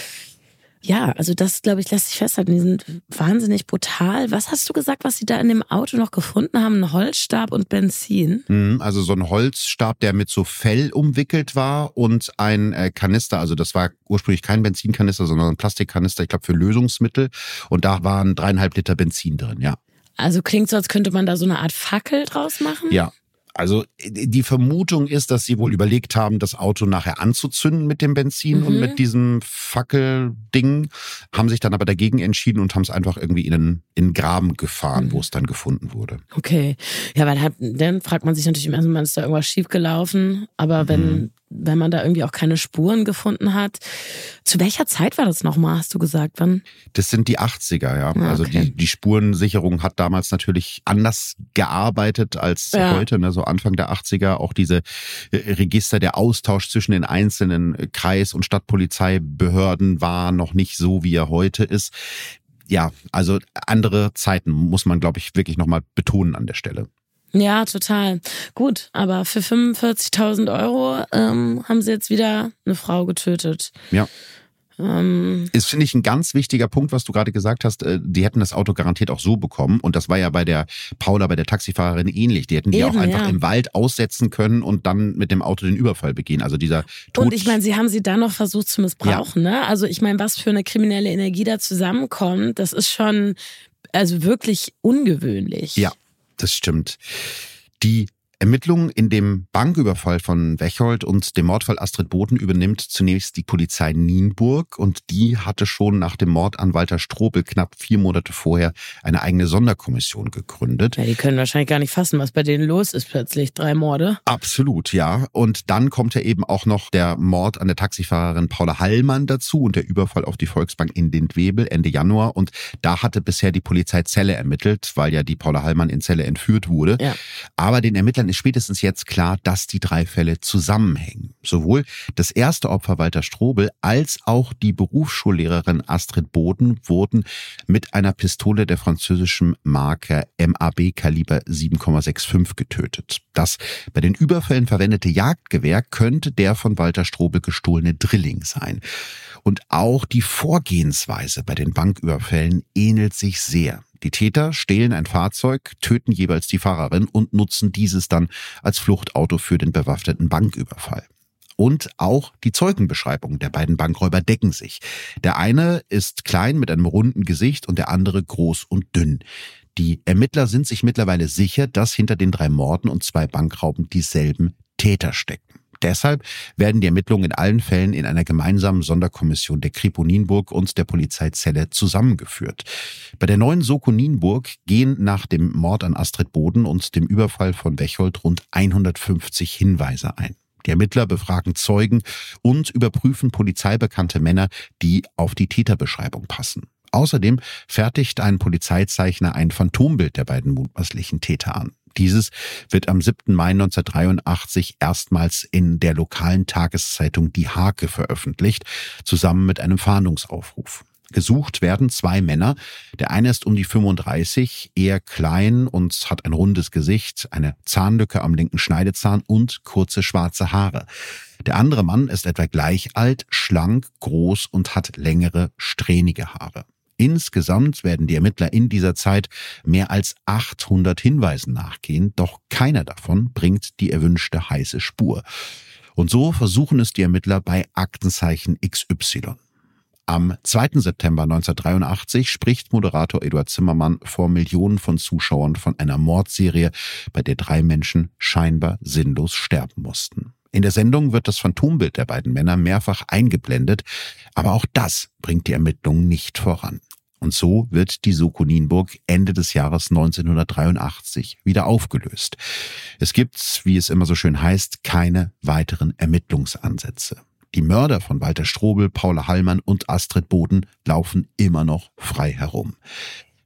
Ja, also das, glaube ich, lässt sich festhalten. Die sind wahnsinnig brutal. Was hast du gesagt, was sie da in dem Auto noch gefunden haben? Ein Holzstab und Benzin? Also so ein Holzstab, der mit so Fell umwickelt war und ein äh, Kanister, also das war ursprünglich kein Benzinkanister, sondern ein Plastikkanister, ich glaube für Lösungsmittel. Und da waren dreieinhalb Liter Benzin drin, ja. Also klingt so, als könnte man da so eine Art Fackel draus machen? Ja. Also die Vermutung ist, dass sie wohl überlegt haben, das Auto nachher anzuzünden mit dem Benzin mhm. und mit diesem Fackelding, haben sich dann aber dagegen entschieden und haben es einfach irgendwie in einen, in einen Graben gefahren, mhm. wo es dann gefunden wurde. Okay, ja, weil halt, dann fragt man sich natürlich im ersten Mal, ist da irgendwas schiefgelaufen, aber wenn, mhm. wenn man da irgendwie auch keine Spuren gefunden hat. Zu welcher Zeit war das nochmal, hast du gesagt? Wann? Das sind die achtziger, ja. Ah, also okay. die, die Spurensicherung hat damals natürlich anders gearbeitet als ja. heute, ne? So Anfang der achtziger, auch diese Register, der Austausch zwischen den einzelnen Kreis- und Stadtpolizeibehörden war noch nicht so, wie er heute ist. Ja, also andere Zeiten muss man, glaube ich, wirklich nochmal betonen an der Stelle. Ja, total. Gut, aber für fünfundvierzigtausend Euro ähm, haben sie jetzt wieder eine Frau getötet. Ja. Ähm, ist, finde ich, ein ganz wichtiger Punkt, was du gerade gesagt hast. Die hätten das Auto garantiert auch so bekommen. Und das war ja bei der Paula, bei der Taxifahrerin ähnlich. Die hätten die eben, auch einfach ja. im Wald aussetzen können und dann mit dem Auto den Überfall begehen. Also dieser Tod. Und ich meine, sie haben sie dann noch versucht zu missbrauchen. Ja. Ne? Also ich meine, was für eine kriminelle Energie da zusammenkommt, das ist schon also wirklich ungewöhnlich. Ja, das stimmt. Die Ermittlungen in dem Banküberfall von Wechold und dem Mordfall Astrid Boden übernimmt zunächst die Polizei Nienburg und die hatte schon nach dem Mord an Walter Strobel knapp vier Monate vorher eine eigene Sonderkommission gegründet. Ja, die können wahrscheinlich gar nicht fassen, was bei denen los ist plötzlich. Drei Morde. Absolut, ja. Und dann kommt ja eben auch noch der Mord an der Taxifahrerin Paula Hallmann dazu und der Überfall auf die Volksbank in Lindwebel Ende Januar. Und da hatte bisher die Polizei Celle ermittelt, weil ja die Paula Hallmann in Celle entführt wurde. Ja. Aber den Ermittlern ist spätestens jetzt klar, dass die drei Fälle zusammenhängen. Sowohl das erste Opfer Walter Strobel als auch die Berufsschullehrerin Astrid Boden wurden mit einer Pistole der französischen Marke M A B Kaliber sieben Komma fünfundsechzig getötet. Das bei den Überfällen verwendete Jagdgewehr könnte der von Walter Strobel gestohlene Drilling sein. Und auch die Vorgehensweise bei den Banküberfällen ähnelt sich sehr. Die Täter stehlen ein Fahrzeug, töten jeweils die Fahrerin und nutzen dieses dann als Fluchtauto für den bewaffneten Banküberfall. Und auch die Zeugenbeschreibungen der beiden Bankräuber decken sich. Der eine ist klein mit einem runden Gesicht und der andere groß und dünn. Die Ermittler sind sich mittlerweile sicher, dass hinter den drei Morden und zwei Bankrauben dieselben Täter stecken. Deshalb werden die Ermittlungen in allen Fällen in einer gemeinsamen Sonderkommission der Kripo Nienburg und der Polizei Celle zusammengeführt. Bei der neuen Soko Nienburg gehen nach dem Mord an Astrid Boden und dem Überfall von Wechold rund hundertfünfzig Hinweise ein. Die Ermittler befragen Zeugen und überprüfen polizeibekannte Männer, die auf die Täterbeschreibung passen. Außerdem fertigt ein Polizeizeichner ein Phantombild der beiden mutmaßlichen Täter an. Dieses wird am siebten Mai neunzehnhundertdreiundachtzig erstmals in der lokalen Tageszeitung Die Hake veröffentlicht, zusammen mit einem Fahndungsaufruf. Gesucht werden zwei Männer. Der eine ist um die fünfunddreißig, eher klein und hat ein rundes Gesicht, eine Zahnlücke am linken Schneidezahn und kurze schwarze Haare. Der andere Mann ist etwa gleich alt, schlank, groß und hat längere, strähnige Haare. Insgesamt werden die Ermittler in dieser Zeit mehr als achthundert Hinweisen nachgehen, doch keiner davon bringt die erwünschte heiße Spur. Und so versuchen es die Ermittler bei Aktenzeichen X Y. Am zweiten September neunzehnhundertdreiundachtzig spricht Moderator Eduard Zimmermann vor Millionen von Zuschauern von einer Mordserie, bei der drei Menschen scheinbar sinnlos sterben mussten. In der Sendung wird das Phantombild der beiden Männer mehrfach eingeblendet, aber auch das bringt die Ermittlungen nicht voran. Und so wird die Soko Nienburg Ende des Jahres neunzehnhundertdreiundachtzig wieder aufgelöst. Es gibt, wie es immer so schön heißt, keine weiteren Ermittlungsansätze. Die Mörder von Walter Strobel, Paula Hallmann und Astrid Boden laufen immer noch frei herum.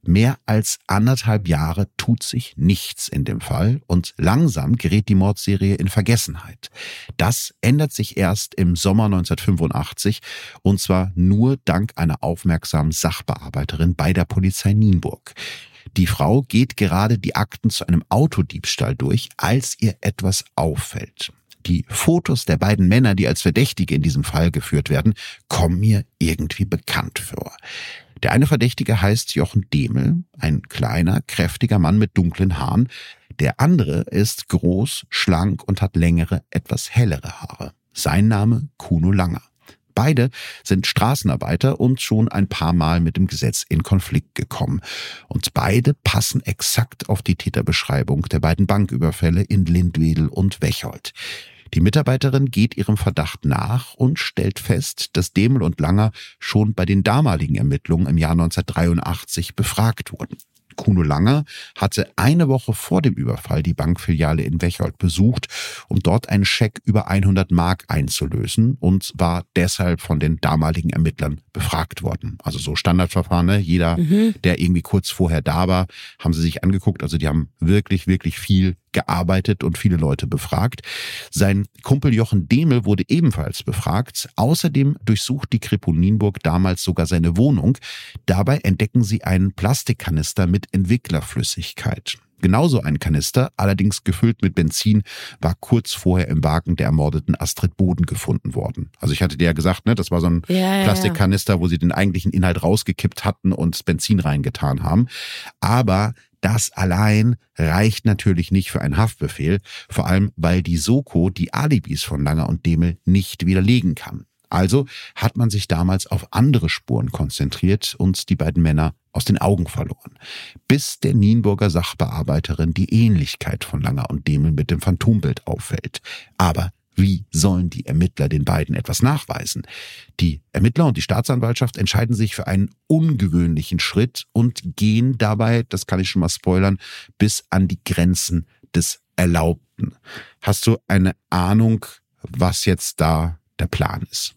Mehr als anderthalb Jahre tut sich nichts in dem Fall und langsam gerät die Mordserie in Vergessenheit. Das ändert sich erst im Sommer neunzehnhundertfünfundachtzig und zwar nur dank einer aufmerksamen Sachbearbeiterin bei der Polizei Nienburg. Die Frau geht gerade die Akten zu einem Autodiebstahl durch, als ihr etwas auffällt. Die Fotos der beiden Männer, die als Verdächtige in diesem Fall geführt werden, kommen mir irgendwie bekannt vor. Der eine Verdächtige heißt Jochen Demel, ein kleiner, kräftiger Mann mit dunklen Haaren. Der andere ist groß, schlank und hat längere, etwas hellere Haare. Sein Name Kuno Langer. Beide sind Straßenarbeiter und schon ein paar Mal mit dem Gesetz in Konflikt gekommen. Und beide passen exakt auf die Täterbeschreibung der beiden Banküberfälle in Lindwedel und Wechold. Die Mitarbeiterin geht ihrem Verdacht nach und stellt fest, dass Demel und Langer schon bei den damaligen Ermittlungen im Jahr neunzehnhundertdreiundachtzig befragt wurden. Kuno Langer hatte eine Woche vor dem Überfall die Bankfiliale in Wechold besucht, um dort einen Scheck über hundert Mark einzulösen und war deshalb von den damaligen Ermittlern befragt worden. Also so Standardverfahren, ne? Jeder, mhm. der irgendwie kurz vorher da war, haben sie sich angeguckt. Also die haben wirklich, wirklich viel gearbeitet und viele Leute befragt. Sein Kumpel Jochen Demel wurde ebenfalls befragt. Außerdem durchsucht die Kripo Nienburg damals sogar seine Wohnung. Dabei entdecken sie einen Plastikkanister mit Entwicklerflüssigkeit. Genauso ein Kanister, allerdings gefüllt mit Benzin, war kurz vorher im Wagen der ermordeten Astrid Boden gefunden worden. Also ich hatte dir ja gesagt, ne, das war so ein ja, Plastikkanister, wo sie den eigentlichen Inhalt rausgekippt hatten und Benzin reingetan haben. Aber das allein reicht natürlich nicht für einen Haftbefehl, vor allem weil die Soko die Alibis von Langer und Demel nicht widerlegen kann. Also hat man sich damals auf andere Spuren konzentriert und die beiden Männer aus den Augen verloren. Bis der Nienburger Sachbearbeiterin die Ähnlichkeit von Langer und Demel mit dem Phantombild auffällt. Aber wie sollen die Ermittler den beiden etwas nachweisen? Die Ermittler und die Staatsanwaltschaft entscheiden sich für einen ungewöhnlichen Schritt und gehen dabei, das kann ich schon mal spoilern, bis an die Grenzen des Erlaubten. Hast du eine Ahnung, was jetzt da der Plan ist?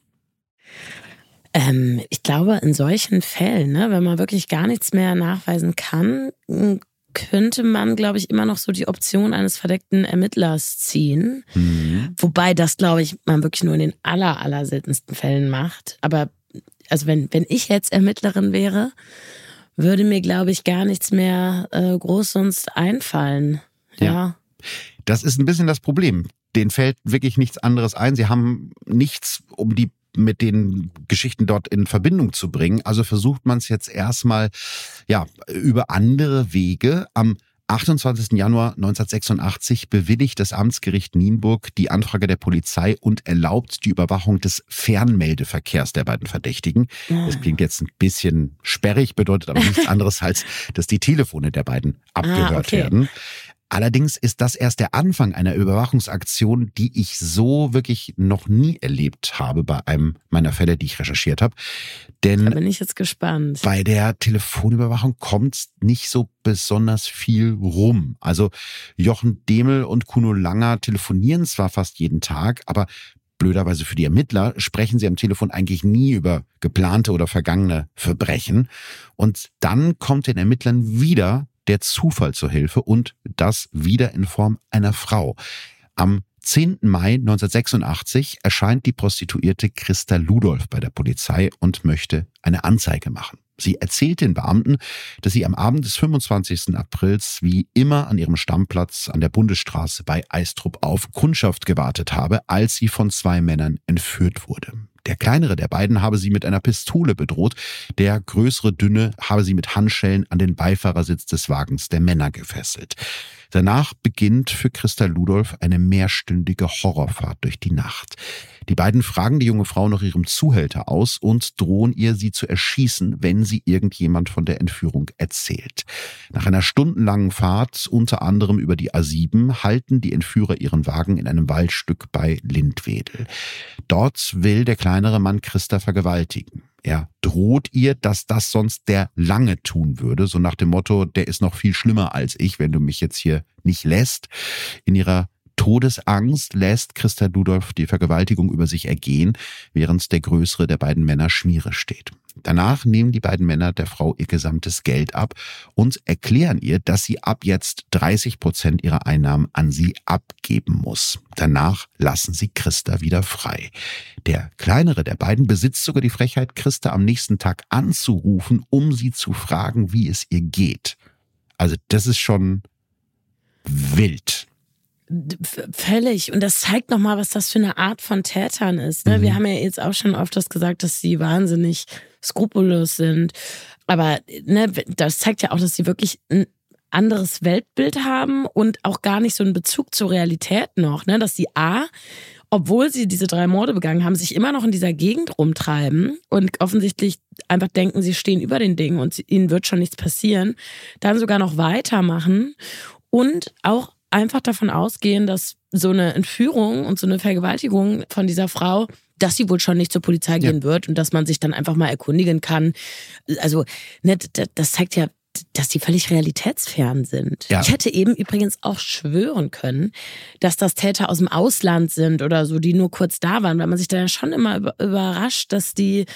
Ähm, ich glaube, in solchen Fällen, ne, wenn man wirklich gar nichts mehr nachweisen kann, könnte man, glaube ich, immer noch so die Option eines verdeckten Ermittlers ziehen. Mhm. Wobei das, glaube ich, man wirklich nur in den aller, aller seltensten Fällen macht. Aber also wenn, wenn ich jetzt Ermittlerin wäre, würde mir, glaube ich, gar nichts mehr äh, groß sonst einfallen. Ja. ja. Das ist ein bisschen das Problem. Denen fällt wirklich nichts anderes ein. Sie haben nichts, um die mit den Geschichten dort in Verbindung zu bringen. Also versucht man es jetzt erstmal ja über andere Wege. Am achtundzwanzigsten Januar neunzehnhundertsechsundachtzig bewilligt das Amtsgericht Nienburg die Anfrage der Polizei und erlaubt die Überwachung des Fernmeldeverkehrs der beiden Verdächtigen. Das klingt jetzt ein bisschen sperrig, bedeutet aber nichts anderes als, dass die Telefone der beiden abgehört ah, okay. werden. Allerdings ist das erst der Anfang einer Überwachungsaktion, die ich so wirklich noch nie erlebt habe bei einem meiner Fälle, die ich recherchiert habe. Denn da bin ich jetzt gespannt. Bei der Telefonüberwachung kommt nicht so besonders viel rum. Also Jochen Demel und Kuno Langer telefonieren zwar fast jeden Tag, aber blöderweise für die Ermittler sprechen sie am Telefon eigentlich nie über geplante oder vergangene Verbrechen. Und dann kommt den Ermittlern wieder der Zufall zur Hilfe und das wieder in Form einer Frau. Am zehnten Mai neunzehnhundertsechsundachtzig erscheint die Prostituierte Christa Ludolf bei der Polizei und möchte eine Anzeige machen. Sie erzählt den Beamten, dass sie am Abend des fünfundzwanzigsten Aprils wie immer an ihrem Stammplatz an der Bundesstraße bei Eistrup auf Kundschaft gewartet habe, als sie von zwei Männern entführt wurde. Der kleinere der beiden habe sie mit einer Pistole bedroht, der größere Dünne habe sie mit Handschellen an den Beifahrersitz des Wagens der Männer gefesselt. Danach beginnt für Christa Ludolf eine mehrstündige Horrorfahrt durch die Nacht. Die beiden fragen die junge Frau nach ihrem Zuhälter aus und drohen ihr, sie zu erschießen, wenn sie irgendjemand von der Entführung erzählt. Nach einer stundenlangen Fahrt, unter anderem über die A sieben, halten die Entführer ihren Wagen in einem Waldstück bei Lindwedel. Dort will der kleinere Mann Christa vergewaltigen. Er droht ihr, dass das sonst der Lange tun würde, so nach dem Motto, der ist noch viel schlimmer als ich, wenn du mich jetzt hier nicht lässt. In ihrer Todesangst lässt Christa Ludolf die Vergewaltigung über sich ergehen, während der größere der beiden Männer Schmiere steht. Danach nehmen die beiden Männer der Frau ihr gesamtes Geld ab und erklären ihr, dass sie ab jetzt dreißig Prozent ihrer Einnahmen an sie abgeben muss. Danach lassen sie Christa wieder frei. Der kleinere der beiden besitzt sogar die Frechheit, Christa am nächsten Tag anzurufen, um sie zu fragen, wie es ihr geht. Also das ist schon wild. Völlig. Und das zeigt nochmal, was das für eine Art von Tätern ist. Ne? Mhm. Wir haben ja jetzt auch schon öfters gesagt, dass sie wahnsinnig skrupellos sind. Aber ne, das zeigt ja auch, dass sie wirklich ein anderes Weltbild haben und auch gar nicht so einen Bezug zur Realität noch. Ne? Dass sie A, obwohl sie diese drei Morde begangen haben, sich immer noch in dieser Gegend rumtreiben und offensichtlich einfach denken, sie stehen über den Dingen und ihnen wird schon nichts passieren. Dann sogar noch weitermachen und auch einfach davon ausgehen, dass so eine Entführung und so eine Vergewaltigung von dieser Frau, dass sie wohl schon nicht zur Polizei gehen ja. wird und dass man sich dann einfach mal erkundigen kann. Also, ne, das zeigt ja, dass die völlig realitätsfern sind. Ja. Ich hätte eben übrigens auch schwören können, dass das Täter aus dem Ausland sind oder so, die nur kurz da waren, weil man sich da ja schon immer überrascht, dass die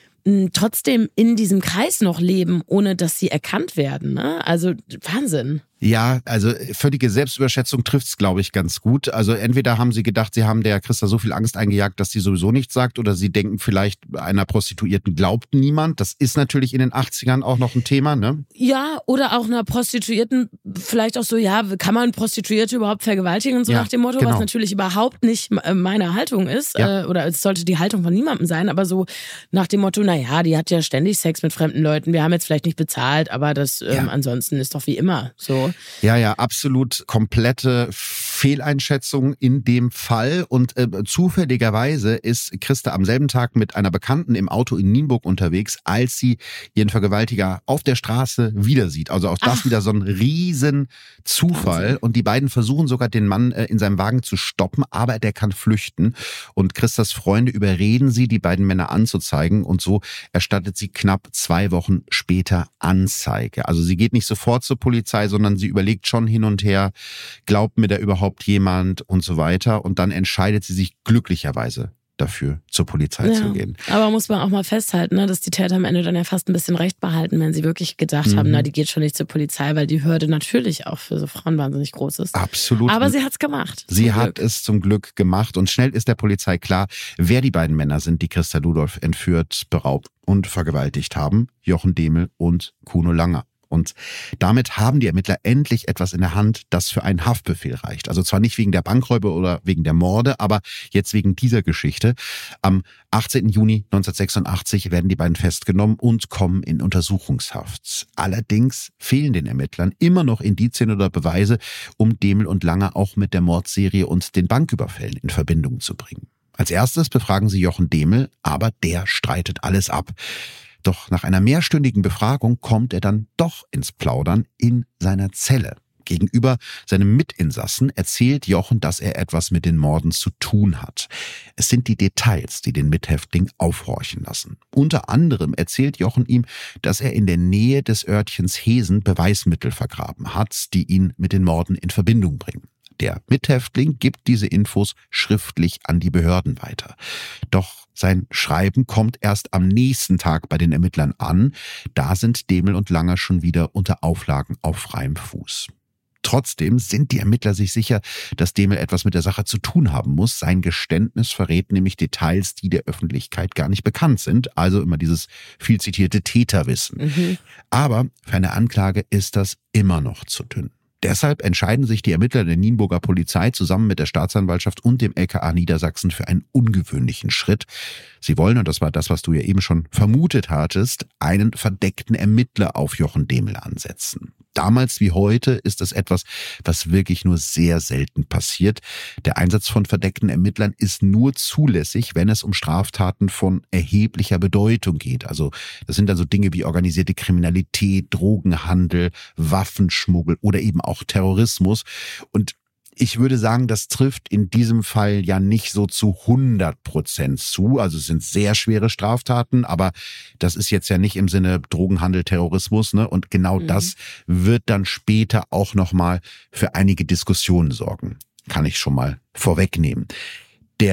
trotzdem in diesem Kreis noch leben, ohne dass sie erkannt werden. Ne? Also Wahnsinn. Ja, also völlige Selbstüberschätzung trifft's, glaube ich, ganz gut. Also entweder haben sie gedacht, sie haben der Christa so viel Angst eingejagt, dass sie sowieso nichts sagt, oder sie denken vielleicht, einer Prostituierten glaubt niemand. Das ist natürlich in den achtzigern auch noch ein Thema, ne? Ja, oder auch einer Prostituierten vielleicht auch so, ja, kann man Prostituierte überhaupt vergewaltigen und so ja, nach dem Motto, genau. Was natürlich überhaupt nicht meine Haltung ist, ja. äh, oder es sollte die Haltung von niemandem sein, aber so nach dem Motto, naja, die hat ja ständig Sex mit fremden Leuten, wir haben jetzt vielleicht nicht bezahlt, aber das ähm, ja. ansonsten ist doch wie immer so. Ja, ja, absolut komplette Fehleinschätzung in dem Fall. Und äh, zufälligerweise ist Christa am selben Tag mit einer Bekannten im Auto in Nienburg unterwegs, als sie ihren Vergewaltiger auf der Straße wieder sieht. Also auch das Ach. wieder so ein riesen Zufall. Wahnsinn. Und die beiden versuchen sogar, den Mann äh, in seinem Wagen zu stoppen, aber der kann flüchten. Und Christas Freunde überreden sie, die beiden Männer anzuzeigen. Und so erstattet sie knapp zwei Wochen später Anzeige. Also sie geht nicht sofort zur Polizei, sondern sie überlegt schon hin und her, glaubt mir da überhaupt jemand und so weiter. Und dann entscheidet sie sich glücklicherweise dafür, zur Polizei ja, zu gehen. Aber muss man auch mal festhalten, ne, dass die Täter am Ende dann ja fast ein bisschen Recht behalten, wenn sie wirklich gedacht mhm. haben, na, die geht schon nicht zur Polizei, weil die Hürde natürlich auch für so Frauen wahnsinnig groß ist. Absolut. Aber sie hat's gemacht. Sie hat es zum Glück gemacht und schnell ist der Polizei klar, wer die beiden Männer sind, die Christa Ludolf entführt, beraubt und vergewaltigt haben. Jochen Demel und Kuno Langer. Und damit haben die Ermittler endlich etwas in der Hand, das für einen Haftbefehl reicht. Also zwar nicht wegen der Bankräuber oder wegen der Morde, aber jetzt wegen dieser Geschichte. Am achtzehnten Juni neunzehnhundertsechsundachtzig werden die beiden festgenommen und kommen in Untersuchungshaft. Allerdings fehlen den Ermittlern immer noch Indizien oder Beweise, um Demel und Langer auch mit der Mordserie und den Banküberfällen in Verbindung zu bringen. Als erstes befragen sie Jochen Demel, aber der streitet alles ab. Doch nach einer mehrstündigen Befragung kommt er dann doch ins Plaudern in seiner Zelle. Gegenüber seinem Mitinsassen erzählt Jochen, dass er etwas mit den Morden zu tun hat. Es sind die Details, die den Mithäftling aufhorchen lassen. Unter anderem erzählt Jochen ihm, dass er in der Nähe des Örtchens Hesen Beweismittel vergraben hat, die ihn mit den Morden in Verbindung bringen. Der Mithäftling gibt diese Infos schriftlich an die Behörden weiter. Doch sein Schreiben kommt erst am nächsten Tag bei den Ermittlern an. Da sind Demel und Langer schon wieder unter Auflagen auf freiem Fuß. Trotzdem sind die Ermittler sich sicher, dass Demel etwas mit der Sache zu tun haben muss. Sein Geständnis verrät nämlich Details, die der Öffentlichkeit gar nicht bekannt sind. Also immer dieses viel zitierte Täterwissen. Mhm. Aber für eine Anklage ist das immer noch zu dünn. Deshalb entscheiden sich die Ermittler der Nienburger Polizei zusammen mit der Staatsanwaltschaft und dem L K A Niedersachsen für einen ungewöhnlichen Schritt. Sie wollen, und das war das, was du ja eben schon vermutet hattest, einen verdeckten Ermittler auf Jochen Demel ansetzen. Damals wie heute ist es etwas, was wirklich nur sehr selten passiert. Der Einsatz von verdeckten Ermittlern ist nur zulässig, wenn es um Straftaten von erheblicher Bedeutung geht. Also das sind dann so Dinge wie organisierte Kriminalität, Drogenhandel, Waffenschmuggel oder eben auch Terrorismus. Und ich würde sagen, das trifft in diesem Fall ja nicht so zu hundert Prozent zu. Also es sind sehr schwere Straftaten, aber das ist jetzt ja nicht im Sinne Drogenhandel, Terrorismus, ne? Und genau mhm. das wird dann später auch nochmal für einige Diskussionen sorgen. Kann ich schon mal vorwegnehmen. Der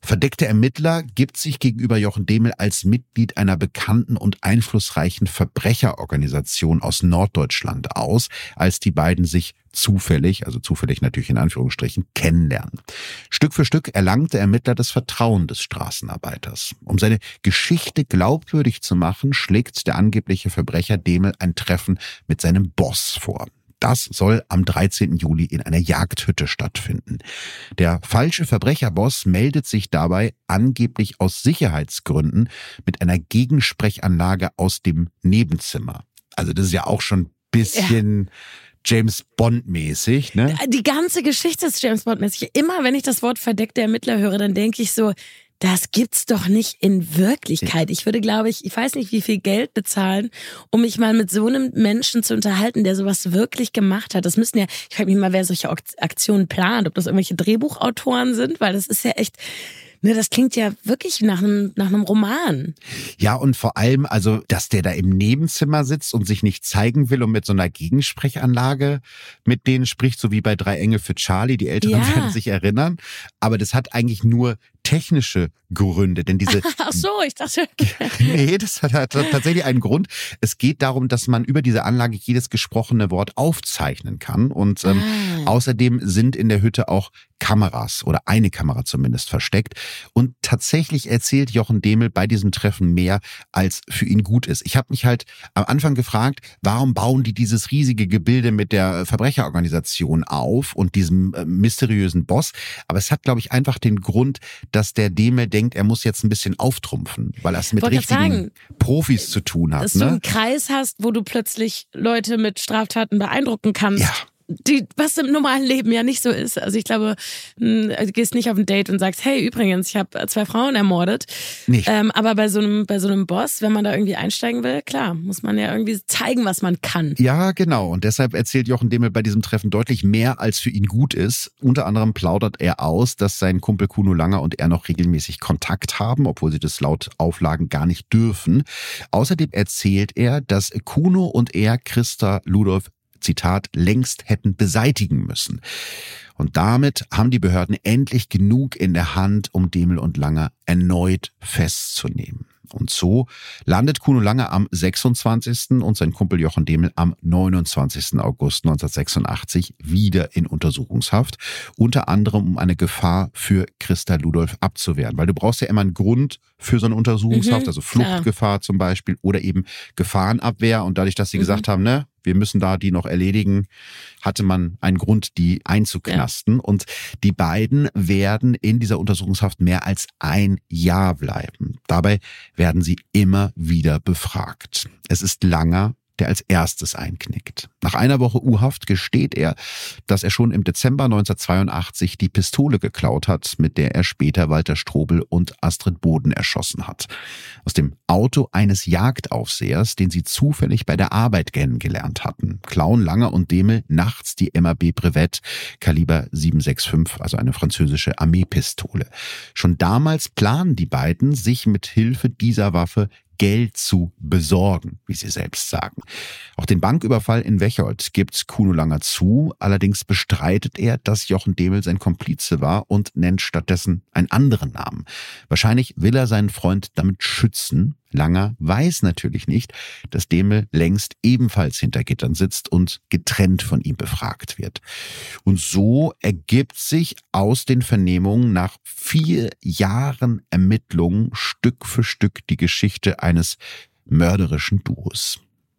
Verdeckter Ermittler gibt sich gegenüber Jochen Demel als Mitglied einer bekannten und einflussreichen Verbrecherorganisation aus Norddeutschland aus, als die beiden sich zufällig, also zufällig natürlich in Anführungsstrichen, kennenlernen. Stück für Stück erlangt der Ermittler das Vertrauen des Straßenarbeiters. Um seine Geschichte glaubwürdig zu machen, schlägt der angebliche Verbrecher Demel ein Treffen mit seinem Boss vor. Das soll am dreizehnten Juli in einer Jagdhütte stattfinden. Der falsche Verbrecherboss meldet sich dabei angeblich aus Sicherheitsgründen mit einer Gegensprechanlage aus dem Nebenzimmer. Also das ist ja auch schon ein bisschen... Ja. James Bond-mäßig, ne? Die ganze Geschichte ist James Bond-mäßig. Immer wenn ich das Wort verdeckter Ermittler höre, dann denke ich so, das gibt's doch nicht in Wirklichkeit. Ich würde, glaube ich, ich weiß nicht, wie viel Geld bezahlen, um mich mal mit so einem Menschen zu unterhalten, der sowas wirklich gemacht hat. Das müssen ja, ich frage mich mal, wer solche Aktionen plant, ob das irgendwelche Drehbuchautoren sind, weil das ist ja echt... Ne, das klingt ja wirklich nach einem, nach einem Roman. Ja, und vor allem, also, dass der da im Nebenzimmer sitzt und sich nicht zeigen will und mit so einer Gegensprechanlage mit denen spricht, so wie bei Drei Engel für Charlie, die Älteren ja. werden sich erinnern. Aber das hat eigentlich nur technische Gründe, denn diese... Ach so, ich dachte... nee, das hat, hat tatsächlich einen Grund. Es geht darum, dass man über diese Anlage jedes gesprochene Wort aufzeichnen kann und ähm, ah. außerdem sind in der Hütte auch Kameras oder eine Kamera zumindest versteckt und tatsächlich erzählt Jochen Demel bei diesem Treffen mehr, als für ihn gut ist. Ich habe mich halt am Anfang gefragt, warum bauen die dieses riesige Gebilde mit der Verbrecherorganisation auf und diesem äh, mysteriösen Boss, aber es hat, glaube ich, einfach den Grund, dass der Demel denkt, er muss jetzt ein bisschen auftrumpfen, weil er es mit Wollte richtigen sagen, Profis zu tun hat. Dass ne? du einen Kreis hast, wo du plötzlich Leute mit Straftaten beeindrucken kannst. Ja. Die, was im normalen Leben ja nicht so ist. Also ich glaube, du gehst nicht auf ein Date und sagst, hey, übrigens, ich habe zwei Frauen ermordet. Nicht. Ähm, aber bei so einem bei so einem Boss, wenn man da irgendwie einsteigen will, klar, muss man ja irgendwie zeigen, was man kann. Ja, genau. Und deshalb erzählt Jochen Demel bei diesem Treffen deutlich mehr, als für ihn gut ist. Unter anderem plaudert er aus, dass sein Kumpel Kuno Langer und er noch regelmäßig Kontakt haben, obwohl sie das laut Auflagen gar nicht dürfen. Außerdem erzählt er, dass Kuno und er Christa Ludolf Zitat, längst hätten beseitigen müssen. Und damit haben die Behörden endlich genug in der Hand, um Demel und Langer erneut festzunehmen. Und so landet Kuno Langer am sechsundzwanzigsten und sein Kumpel Jochen Demel am neunundzwanzigsten August neunzehnhundertsechsundachtzig wieder in Untersuchungshaft. Unter anderem, um eine Gefahr für Christa Ludolf abzuwehren. Weil du brauchst ja immer einen Grund für so eine Untersuchungshaft, mhm, also Fluchtgefahr klar. zum Beispiel oder eben Gefahrenabwehr. Und dadurch, dass sie mhm. gesagt haben, ne, wir müssen da die noch erledigen, hatte man einen Grund, die einzuknasten. Ja. Und die beiden werden in dieser Untersuchungshaft mehr als ein Jahr bleiben. Dabei werden sie immer wieder befragt. Es ist Langer, der als erstes einknickt. Nach einer Woche U-Haft gesteht er, dass er schon im Dezember neunzehnhundertzweiundachtzig die Pistole geklaut hat, mit der er später Walter Strobel und Astrid Boden erschossen hat. Aus dem Auto eines Jagdaufsehers, den sie zufällig bei der Arbeit kennengelernt hatten, klauen Langer und Demel nachts die M A B Brevet Kaliber sieben sechs fünf, also eine französische Armeepistole. Schon damals planen die beiden, sich mit Hilfe dieser Waffe Geld zu besorgen, wie sie selbst sagen. Auch den Banküberfall in Wechold gibt Kuno Langer zu, allerdings bestreitet er, dass Jochen Demel sein Komplize war und nennt stattdessen einen anderen Namen. Wahrscheinlich will er seinen Freund damit schützen. Langer weiß natürlich nicht, dass Demel längst ebenfalls hinter Gittern sitzt und getrennt von ihm befragt wird. Und so ergibt sich aus den Vernehmungen nach vier Jahren Ermittlungen Stück für Stück die Geschichte eines mörderischen Duos.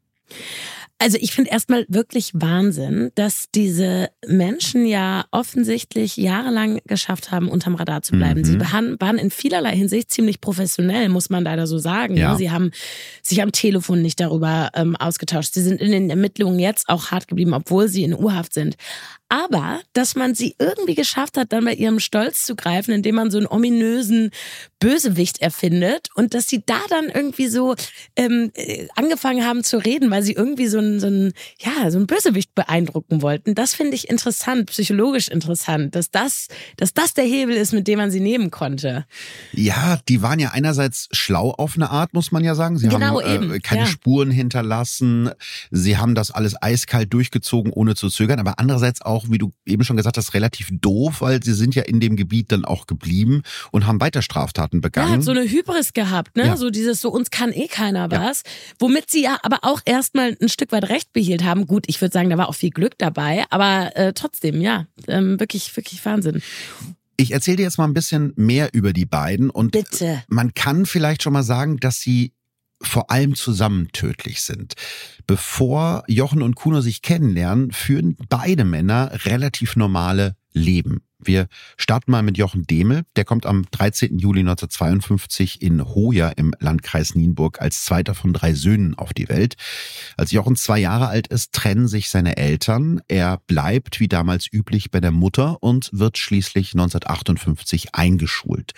Also ich finde erstmal wirklich Wahnsinn, dass diese Menschen ja offensichtlich jahrelang geschafft haben, unterm Radar zu bleiben. Mhm. Sie waren in vielerlei Hinsicht ziemlich professionell, muss man leider so sagen. Ja. Sie haben sich am Telefon nicht darüber ähm, ausgetauscht. Sie sind in den Ermittlungen jetzt auch hart geblieben, obwohl sie in U-Haft sind. Aber, dass man sie irgendwie geschafft hat, dann bei ihrem Stolz zu greifen, indem man so einen ominösen Bösewicht erfindet und dass sie da dann irgendwie so ähm, angefangen haben zu reden, weil sie irgendwie so ein, so ein, ja, so ein Bösewicht beeindrucken wollten. Das finde ich interessant, psychologisch interessant, dass das, dass das der Hebel ist, mit dem man sie nehmen konnte. Ja, die waren ja einerseits schlau auf eine Art, muss man ja sagen. Sie genau, haben eben. äh, keine ja. Spuren hinterlassen. Sie haben das alles eiskalt durchgezogen, ohne zu zögern. Aber andererseits auch, wie du eben schon gesagt hast, relativ doof, weil sie sind ja in dem Gebiet dann auch geblieben und haben weiter Straftaten begangen. Ja, hat so eine Hybris gehabt, ne? Ja. So dieses, so uns kann eh keiner was. Ja. Womit sie ja aber auch erstmal ein Stück weit Recht behielt haben. Gut, ich würde sagen, da war auch viel Glück dabei, aber äh, trotzdem, ja, ähm, wirklich, wirklich Wahnsinn. Ich erzähle dir jetzt mal ein bisschen mehr über die beiden und Bitte. Man kann vielleicht schon mal sagen, dass sie vor allem zusammen tödlich sind. Bevor Jochen und Kuno sich kennenlernen, führen beide Männer relativ normale Leben. Wir starten mal mit Jochen Demel. Der kommt am dreizehnten Juli neunzehnhundertzweiundfünfzig in Hoya im Landkreis Nienburg als zweiter von drei Söhnen auf die Welt. Als Jochen zwei Jahre alt ist, trennen sich seine Eltern. Er bleibt wie damals üblich bei der Mutter und wird schließlich neunzehnhundertachtundfünfzig eingeschult.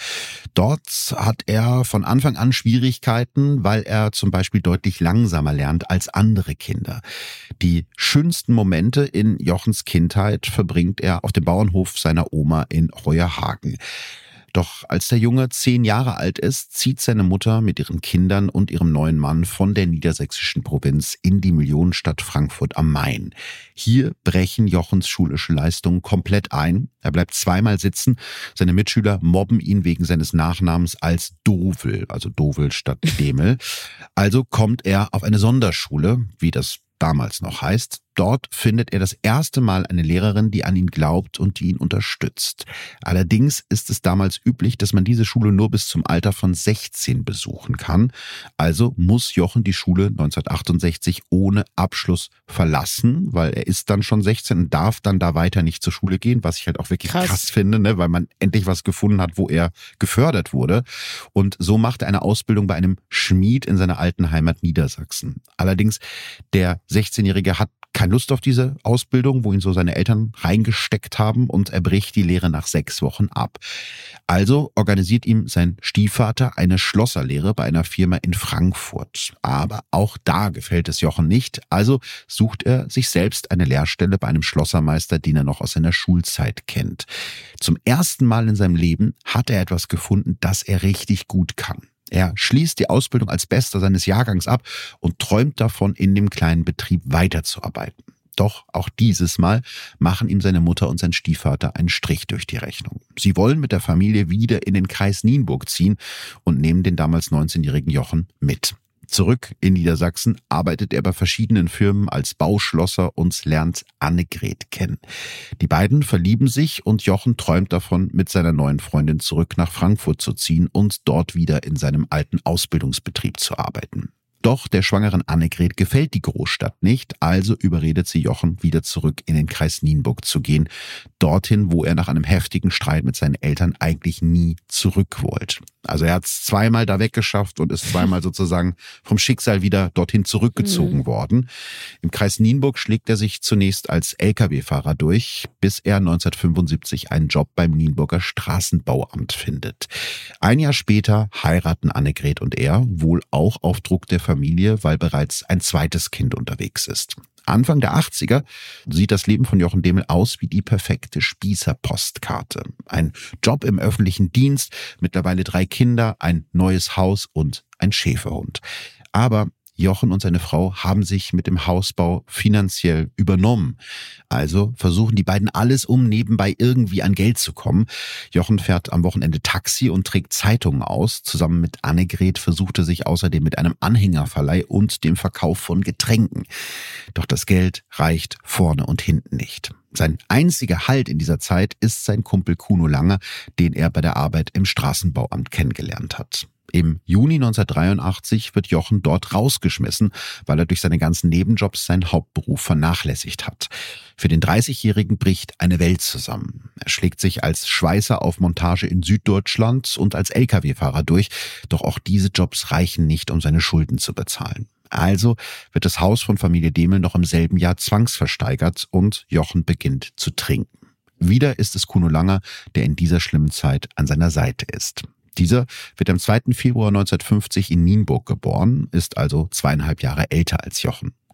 Dort hat er von Anfang an Schwierigkeiten, weil er zum Beispiel deutlich langsamer lernt als andere Kinder. Die schönsten Momente in Jochens Kindheit verbringt er auf dem Bauernhof seiner Oma in Heuerhagen. Doch als der Junge zehn Jahre alt ist, zieht seine Mutter mit ihren Kindern und ihrem neuen Mann von der niedersächsischen Provinz in die Millionenstadt Frankfurt am Main. Hier brechen Jochens schulische Leistungen komplett ein. Er bleibt zweimal sitzen. Seine Mitschüler mobben ihn wegen seines Nachnamens als Dovel, also Dovel statt Demel. Also kommt er auf eine Sonderschule, wie das damals noch heißt. Dort findet er das erste Mal eine Lehrerin, die an ihn glaubt und die ihn unterstützt. Allerdings ist es damals üblich, dass man diese Schule nur bis zum Alter von sechzehn besuchen kann. Also muss Jochen die Schule neunzehnhundertachtundsechzig ohne Abschluss verlassen, weil er ist dann schon sechzehn und darf dann da weiter nicht zur Schule gehen, was ich halt auch wirklich krass, krass finde, ne? Weil man endlich was gefunden hat, wo er gefördert wurde. Und so macht er eine Ausbildung bei einem Schmied in seiner alten Heimat Niedersachsen. Allerdings, der sechzehnjährige hat keine Lust auf diese Ausbildung, wo ihn so seine Eltern reingesteckt haben, und er bricht die Lehre nach sechs Wochen ab. Also organisiert ihm sein Stiefvater eine Schlosserlehre bei einer Firma in Frankfurt. Aber auch da gefällt es Jochen nicht, also sucht er sich selbst eine Lehrstelle bei einem Schlossermeister, den er noch aus seiner Schulzeit kennt. Zum ersten Mal in seinem Leben hat er etwas gefunden, das er richtig gut kann. Er schließt die Ausbildung als Bester seines Jahrgangs ab und träumt davon, in dem kleinen Betrieb weiterzuarbeiten. Doch auch dieses Mal machen ihm seine Mutter und sein Stiefvater einen Strich durch die Rechnung. Sie wollen mit der Familie wieder in den Kreis Nienburg ziehen und nehmen den damals neunzehnjährigen Jochen mit. Zurück in Niedersachsen arbeitet er bei verschiedenen Firmen als Bauschlosser und lernt Annegret kennen. Die beiden verlieben sich und Jochen träumt davon, mit seiner neuen Freundin zurück nach Frankfurt zu ziehen und dort wieder in seinem alten Ausbildungsbetrieb zu arbeiten. Doch der schwangeren Annegret gefällt die Großstadt nicht, also überredet sie Jochen, wieder zurück in den Kreis Nienburg zu gehen, dorthin, wo er nach einem heftigen Streit mit seinen Eltern eigentlich nie zurück wollte. Also er hat es zweimal da weggeschafft und ist zweimal sozusagen vom Schicksal wieder dorthin zurückgezogen mhm. worden. Im Kreis Nienburg schlägt er sich zunächst als L K W-Fahrer durch, bis er neunzehnhundertfünfundsiebzig einen Job beim Nienburger Straßenbauamt findet. Ein Jahr später heiraten Annegret und er, wohl auch auf Druck der Familie, weil bereits ein zweites Kind unterwegs ist. Anfang der achtziger sieht das Leben von Jochen Demel aus wie die perfekte Spießerpostkarte. Ein Job im öffentlichen Dienst, mittlerweile drei Kinder, ein neues Haus und ein Schäferhund. Aber Jochen und seine Frau haben sich mit dem Hausbau finanziell übernommen. Also versuchen die beiden alles, um nebenbei irgendwie an Geld zu kommen. Jochen fährt am Wochenende Taxi und trägt Zeitungen aus. Zusammen mit Annegret versucht er sich außerdem mit einem Anhängerverleih und dem Verkauf von Getränken. Doch das Geld reicht vorne und hinten nicht. Sein einziger Halt in dieser Zeit ist sein Kumpel Kuno Lange, den er bei der Arbeit im Straßenbauamt kennengelernt hat. Im Juni neunzehnhundertdreiundachtzig wird Jochen dort rausgeschmissen, weil er durch seine ganzen Nebenjobs seinen Hauptberuf vernachlässigt hat. Für den dreißigjährigen bricht eine Welt zusammen. Er schlägt sich als Schweißer auf Montage in Süddeutschland und als L K W-Fahrer durch, doch auch diese Jobs reichen nicht, um seine Schulden zu bezahlen. Also wird das Haus von Familie Demel noch im selben Jahr zwangsversteigert und Jochen beginnt zu trinken. Wieder ist es Kuno Lange, der in dieser schlimmen Zeit an seiner Seite ist. Dieser wird am zweiten Februar neunzehnhundertfünfzig in Nienburg geboren, ist also zweieinhalb Jahre älter als Jochen.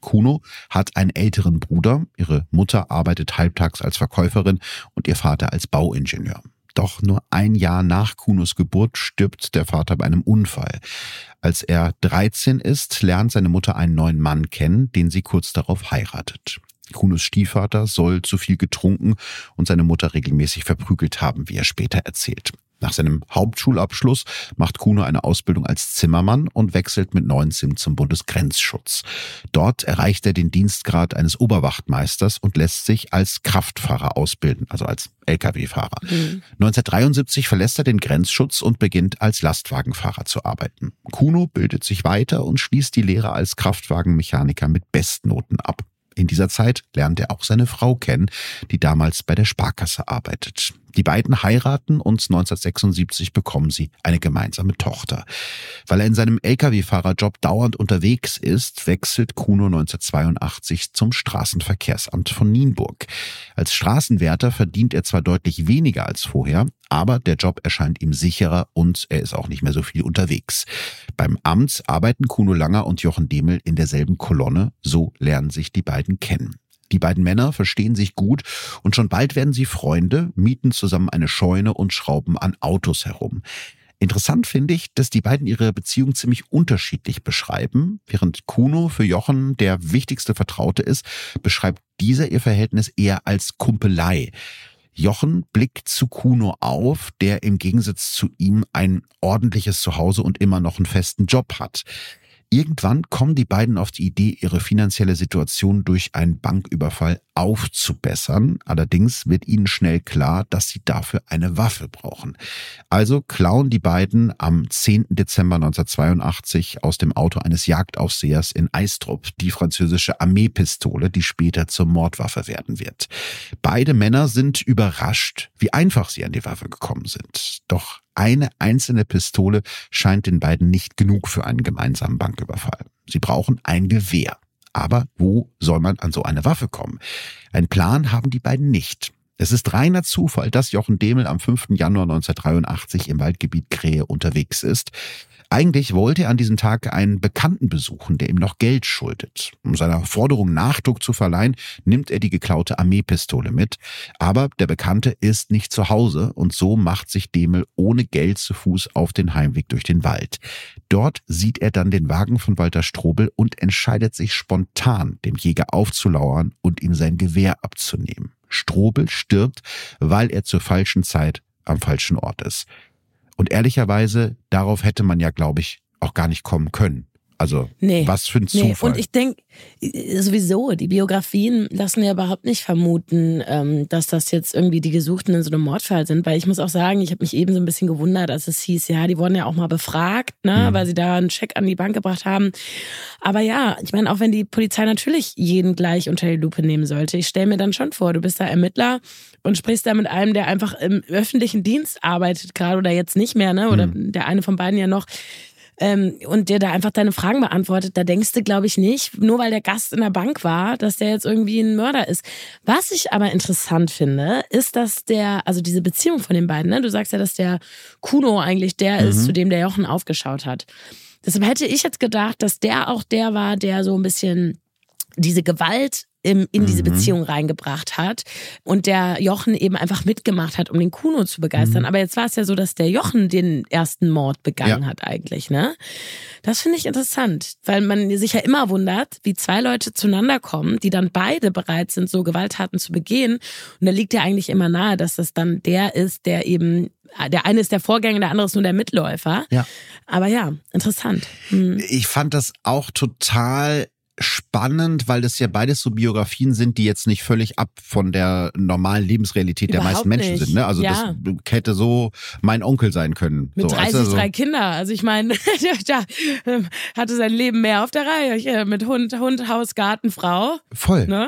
Kuno hat einen älteren Bruder, ihre Mutter arbeitet halbtags als Verkäuferin und ihr Vater als Bauingenieur. Doch nur ein Jahr nach Kunos Geburt stirbt der Vater bei einem Unfall. Als er dreizehn ist, lernt seine Mutter einen neuen Mann kennen, den sie kurz darauf heiratet. Kunos Stiefvater soll zu viel getrunken und seine Mutter regelmäßig verprügelt haben, wie er später erzählt. Nach seinem Hauptschulabschluss macht Kuno eine Ausbildung als Zimmermann und wechselt mit neunzehn zum Bundesgrenzschutz. Dort erreicht er den Dienstgrad eines Oberwachtmeisters und lässt sich als Kraftfahrer ausbilden, also als L K W-Fahrer. Mhm. neunzehnhundertdreiundsiebzig verlässt er den Grenzschutz und beginnt als Lastwagenfahrer zu arbeiten. Kuno bildet sich weiter und schließt die Lehre als Kraftwagenmechaniker mit Bestnoten ab. In dieser Zeit lernt er auch seine Frau kennen, die damals bei der Sparkasse arbeitet. Die beiden heiraten und neunzehnhundertsechsundsiebzig bekommen sie eine gemeinsame Tochter. Weil er in seinem L K W-Fahrerjob dauernd unterwegs ist, wechselt Kuno neunzehnhundertzweiundachtzig zum Straßenverkehrsamt von Nienburg. Als Straßenwärter verdient er zwar deutlich weniger als vorher, aber der Job erscheint ihm sicherer und er ist auch nicht mehr so viel unterwegs. Beim Amt arbeiten Kuno Langer und Jochen Demel in derselben Kolonne, so lernen sich die beiden kennen. Die beiden Männer verstehen sich gut und schon bald werden sie Freunde, mieten zusammen eine Scheune und schrauben an Autos herum. Interessant finde ich, dass die beiden ihre Beziehung ziemlich unterschiedlich beschreiben. Während Kuno für Jochen der wichtigste Vertraute ist, beschreibt dieser ihr Verhältnis eher als Kumpelei. Jochen blickt zu Kuno auf, der im Gegensatz zu ihm ein ordentliches Zuhause und immer noch einen festen Job hat. Irgendwann kommen die beiden auf die Idee, ihre finanzielle Situation durch einen Banküberfall aufzubessern. Allerdings wird ihnen schnell klar, dass sie dafür eine Waffe brauchen. Also klauen die beiden am zehnten Dezember neunzehnhundertzweiundachtzig aus dem Auto eines Jagdaufsehers in Eistrup die französische Armeepistole, die später zur Mordwaffe werden wird. Beide Männer sind überrascht, wie einfach sie an die Waffe gekommen sind. Doch eine einzelne Pistole scheint den beiden nicht genug für einen gemeinsamen Banküberfall. Sie brauchen ein Gewehr. Aber wo soll man an so eine Waffe kommen? Einen Plan haben die beiden nicht. Es ist reiner Zufall, dass Jochen Demel am fünften Januar neunzehnhundertdreiundachtzig im Waldgebiet Krähe unterwegs ist. Eigentlich wollte er an diesem Tag einen Bekannten besuchen, der ihm noch Geld schuldet. Um seiner Forderung Nachdruck zu verleihen, nimmt er die geklaute Armeepistole mit. Aber der Bekannte ist nicht zu Hause und so macht sich Demel ohne Geld zu Fuß auf den Heimweg durch den Wald. Dort sieht er dann den Wagen von Walter Strobel und entscheidet sich spontan, dem Jäger aufzulauern und ihm sein Gewehr abzunehmen. Strobel stirbt, weil er zur falschen Zeit am falschen Ort ist. Und ehrlicherweise, darauf hätte man ja, glaube ich, auch gar nicht kommen können. Also, nee, was für ein Zufall. Nee. Und ich denke, sowieso, die Biografien lassen ja überhaupt nicht vermuten, ähm, dass das jetzt irgendwie die Gesuchten in so einem Mordfall sind. Weil ich muss auch sagen, ich habe mich eben so ein bisschen gewundert, als es hieß, ja, die wurden ja auch mal befragt, ne, mhm. weil sie da einen Scheck an die Bank gebracht haben. Aber ja, ich meine, auch wenn die Polizei natürlich jeden gleich unter die Lupe nehmen sollte, ich stelle mir dann schon vor, du bist da Ermittler und sprichst da mit einem, der einfach im öffentlichen Dienst arbeitet gerade oder jetzt nicht mehr, ne, oder mhm. der eine von beiden ja noch, Ähm, und der da einfach deine Fragen beantwortet, da denkst du, glaube ich, nicht, nur weil der Gast in der Bank war, dass der jetzt irgendwie ein Mörder ist. Was ich aber interessant finde, ist, dass der, also diese Beziehung von den beiden, ne? Du sagst ja, dass der Kuno eigentlich der mhm. ist, zu dem der Jochen aufgeschaut hat. Deshalb hätte ich jetzt gedacht, dass der auch der war, der so ein bisschen diese Gewalt in, in diese Beziehung reingebracht hat und der Jochen eben einfach mitgemacht hat, um den Kuno zu begeistern. Mhm. Aber jetzt war es ja so, dass der Jochen den ersten Mord begangen ja. hat eigentlich, ne? Das finde ich interessant, weil man sich ja immer wundert, wie zwei Leute zueinander kommen, die dann beide bereit sind, so Gewalttaten zu begehen. Und da liegt ja eigentlich immer nahe, dass das dann der ist, der eben, der eine ist der Vorgänger, der andere ist nur der Mitläufer. Ja. Aber ja, interessant. Mhm. Ich fand das auch total spannend, weil das ja beides so Biografien sind, die jetzt nicht völlig ab von der normalen Lebensrealität Überhaupt der meisten Menschen nicht. sind. Ne? Also ja. das hätte so mein Onkel sein können. Mit so, dreißig, also drei Kinder. Also ich meine, der hatte sein Leben mehr auf der Reihe. Mit Hund, Hund, Haus, Garten, Frau. Voll. Ne?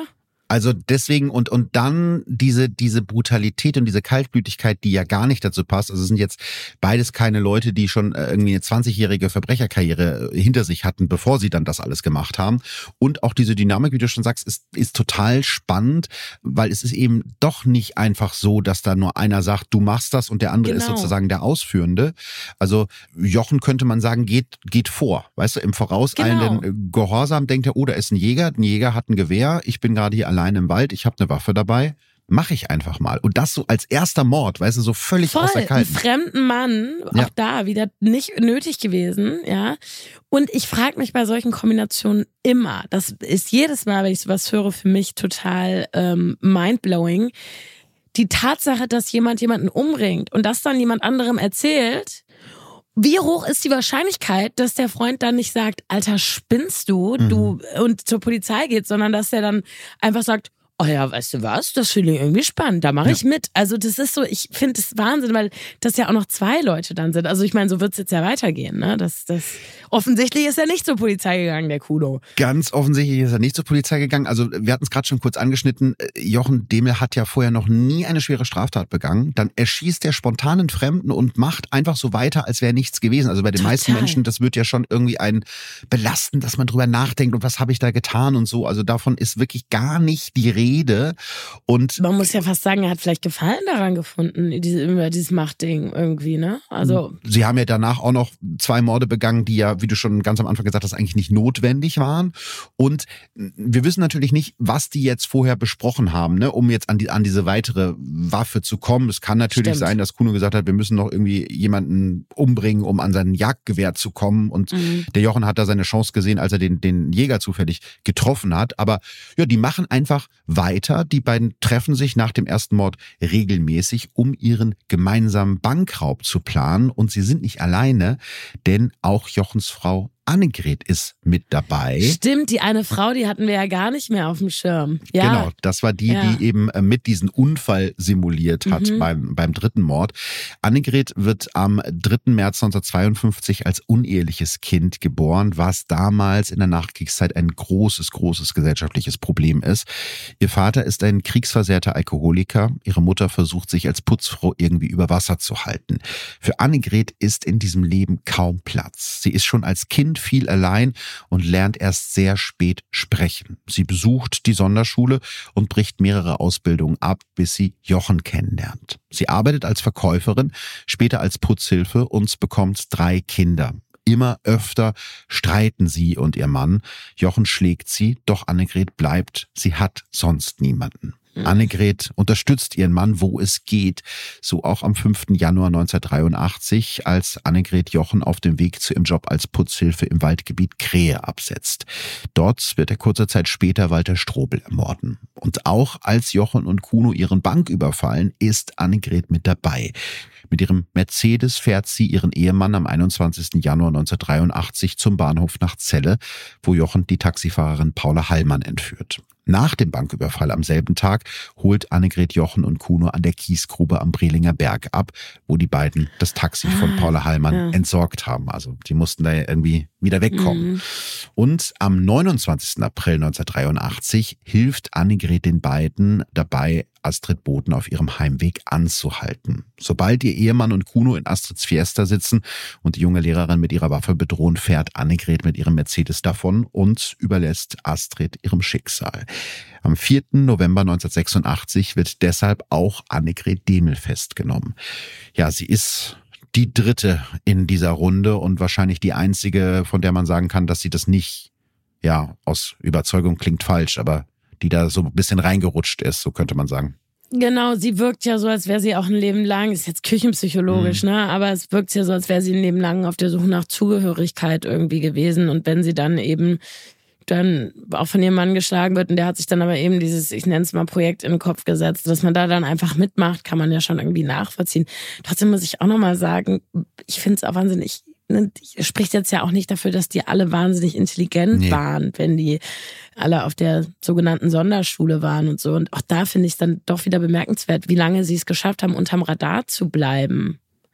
Also deswegen und und dann diese diese Brutalität und diese Kaltblütigkeit, die ja gar nicht dazu passt. Also es sind jetzt beides keine Leute, die schon irgendwie eine zwanzigjährige Verbrecherkarriere hinter sich hatten, bevor sie dann das alles gemacht haben. Und auch diese Dynamik, wie du schon sagst, ist ist total spannend, weil es ist eben doch nicht einfach so, dass da nur einer sagt, du machst das und der andere Genau. ist sozusagen der Ausführende. Also Jochen, könnte man sagen, geht geht vor. Weißt du, im vorauseilenden Genau. Gehorsam denkt er, oh, da ist ein Jäger, ein Jäger hat ein Gewehr, ich bin gerade hier allein im Wald, ich habe eine Waffe dabei, mache ich einfach mal. Und das so als erster Mord, weißt du, so völlig Voll, aus der einen Kalten. fremden Mann, Ja. auch da wieder nicht nötig gewesen, ja. Und ich frage mich bei solchen Kombinationen immer, das ist jedes Mal, wenn ich sowas höre, für mich total ähm, mindblowing, die Tatsache, dass jemand jemanden umbringt und das dann jemand anderem erzählt. Wie hoch ist die Wahrscheinlichkeit, dass der Freund dann nicht sagt, Alter, spinnst du, Mhm. du und zur Polizei geht, sondern dass der dann einfach sagt, oh ja, weißt du was, das finde ich irgendwie spannend, da mache Ja. ich mit. Also das ist so, ich finde das Wahnsinn, weil das ja auch noch zwei Leute dann sind. Also ich meine, so wird es jetzt ja weitergehen. Ne? Das, das offensichtlich ist er nicht zur Polizei gegangen, der Kudo. Ganz offensichtlich ist er nicht zur Polizei gegangen. Also wir hatten es gerade schon kurz angeschnitten. Jochen Demel hat ja vorher noch nie eine schwere Straftat begangen. Dann erschießt er spontan einen Fremden und macht einfach so weiter, als wäre nichts gewesen. Also bei den Total. meisten Menschen, das wird ja schon irgendwie einen belasten, dass man drüber nachdenkt und was habe ich da getan und so. Also davon ist wirklich gar nicht die Rede. Und Man muss ja fast sagen, er hat vielleicht Gefallen daran gefunden, diese, über dieses Machtding irgendwie, ne? Also Sie haben ja danach auch noch zwei Morde begangen, die ja, wie du schon ganz am Anfang gesagt hast, eigentlich nicht notwendig waren. Und wir wissen natürlich nicht, was die jetzt vorher besprochen haben, ne, um jetzt an, die, an diese weitere Waffe zu kommen. Es kann natürlich Stimmt. sein, dass Kuno gesagt hat, wir müssen noch irgendwie jemanden umbringen, um an sein Jagdgewehr zu kommen. Und Mhm. der Jochen hat da seine Chance gesehen, als er den, den Jäger zufällig getroffen hat. Aber ja, die machen einfach weiter. Die beiden treffen sich nach dem ersten Mord regelmäßig, um ihren gemeinsamen Bankraub zu planen. Und sie sind nicht alleine, denn auch Jochens Frau Annegret ist mit dabei. Stimmt, die eine Frau, die hatten wir ja gar nicht mehr auf dem Schirm. Ja. Genau, das war die, Ja. die eben äh, mit diesen Unfall simuliert hat Mhm. beim, beim dritten Mord. Annegret wird am dritten März neunzehnhundertzweiundfünfzig als uneheliches Kind geboren, was damals in der Nachkriegszeit ein großes, großes gesellschaftliches Problem ist. Ihr Vater ist ein kriegsversehrter Alkoholiker. Ihre Mutter versucht sich als Putzfrau irgendwie über Wasser zu halten. Für Annegret ist in diesem Leben kaum Platz. Sie ist schon als Kind viel allein und lernt erst sehr spät sprechen. Sie besucht die Sonderschule und bricht mehrere Ausbildungen ab, bis sie Jochen kennenlernt. Sie arbeitet als Verkäuferin, später als Putzhilfe und bekommt drei Kinder. Immer öfter streiten sie und ihr Mann. Jochen schlägt sie, doch Annegret bleibt. Sie hat sonst niemanden. Annegret unterstützt ihren Mann, wo es geht. So auch am fünften Januar neunzehnhundertdreiundachtzig, als Annegret Jochen auf dem Weg zu ihrem Job als Putzhilfe im Waldgebiet Krähe absetzt. Dort wird er kurze Zeit später Walter Strobel ermorden. Und auch als Jochen und Kuno ihren Bank überfallen, ist Annegret mit dabei. Mit ihrem Mercedes fährt sie ihren Ehemann am einundzwanzigsten Januar neunzehnhundertdreiundachtzig zum Bahnhof nach Celle, wo Jochen die Taxifahrerin Paula Hallmann entführt. Nach dem Banküberfall am selben Tag holt Annegret Jochen und Kuno an der Kiesgrube am Brelinger Berg ab, wo die beiden das Taxi von Ah, Paula Hallmann ja. entsorgt haben. Also die mussten da ja irgendwie wieder wegkommen. Mhm. Und am neunundzwanzigsten April neunzehnhundertdreiundachtzig hilft Annegret den beiden dabei, Astrid Boden auf ihrem Heimweg anzuhalten. Sobald ihr Ehemann und Kuno in Astrids Fiesta sitzen und die junge Lehrerin mit ihrer Waffe bedrohen, fährt Annegret mit ihrem Mercedes davon und überlässt Astrid ihrem Schicksal. Am vierten November neunzehnhundertsechsundachtzig wird deshalb auch Annegret Demel festgenommen. Ja, sie ist die dritte in dieser Runde und wahrscheinlich die einzige, von der man sagen kann, dass sie das nicht, ja, aus Überzeugung klingt falsch, aber die da so ein bisschen reingerutscht ist, so könnte man sagen. Genau, sie wirkt ja so, als wäre sie auch ein Leben lang, ist jetzt küchenpsychologisch, Mhm. ne? Aber es wirkt ja so, als wäre sie ein Leben lang auf der Suche nach Zugehörigkeit irgendwie gewesen. Und wenn sie dann eben dann auch von ihrem Mann geschlagen wird und der hat sich dann aber eben dieses, ich nenne es mal Projekt in den Kopf gesetzt, dass man da dann einfach mitmacht, kann man ja schon irgendwie nachvollziehen. Trotzdem muss ich auch nochmal sagen, ich finde es auch wahnsinnig, ne, spricht jetzt ja auch nicht dafür, dass die alle wahnsinnig intelligent Nee. waren, wenn die alle auf der sogenannten Sonderschule waren und so. Und auch da finde ich es dann doch wieder bemerkenswert, wie lange sie es geschafft haben, unterm Radar zu bleiben.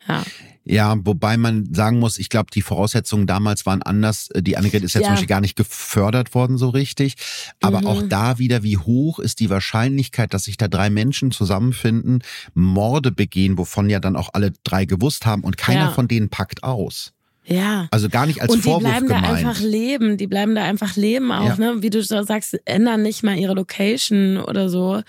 Ja. Ja, wobei man sagen muss, ich glaube, die Voraussetzungen damals waren anders. Die Annegret ist ja, ja zum Beispiel gar nicht gefördert worden so richtig. Aber mhm. auch da wieder, wie hoch ist die Wahrscheinlichkeit, dass sich da drei Menschen zusammenfinden, Morde begehen, wovon ja dann auch alle drei gewusst haben und keiner ja. von denen packt aus. Ja. Also gar nicht als Vorwurf gemeint. Und die bleiben da einfach leben, die bleiben da einfach leben auch, ja. ne? Wie du so sagst, ändern nicht mal ihre Location oder so.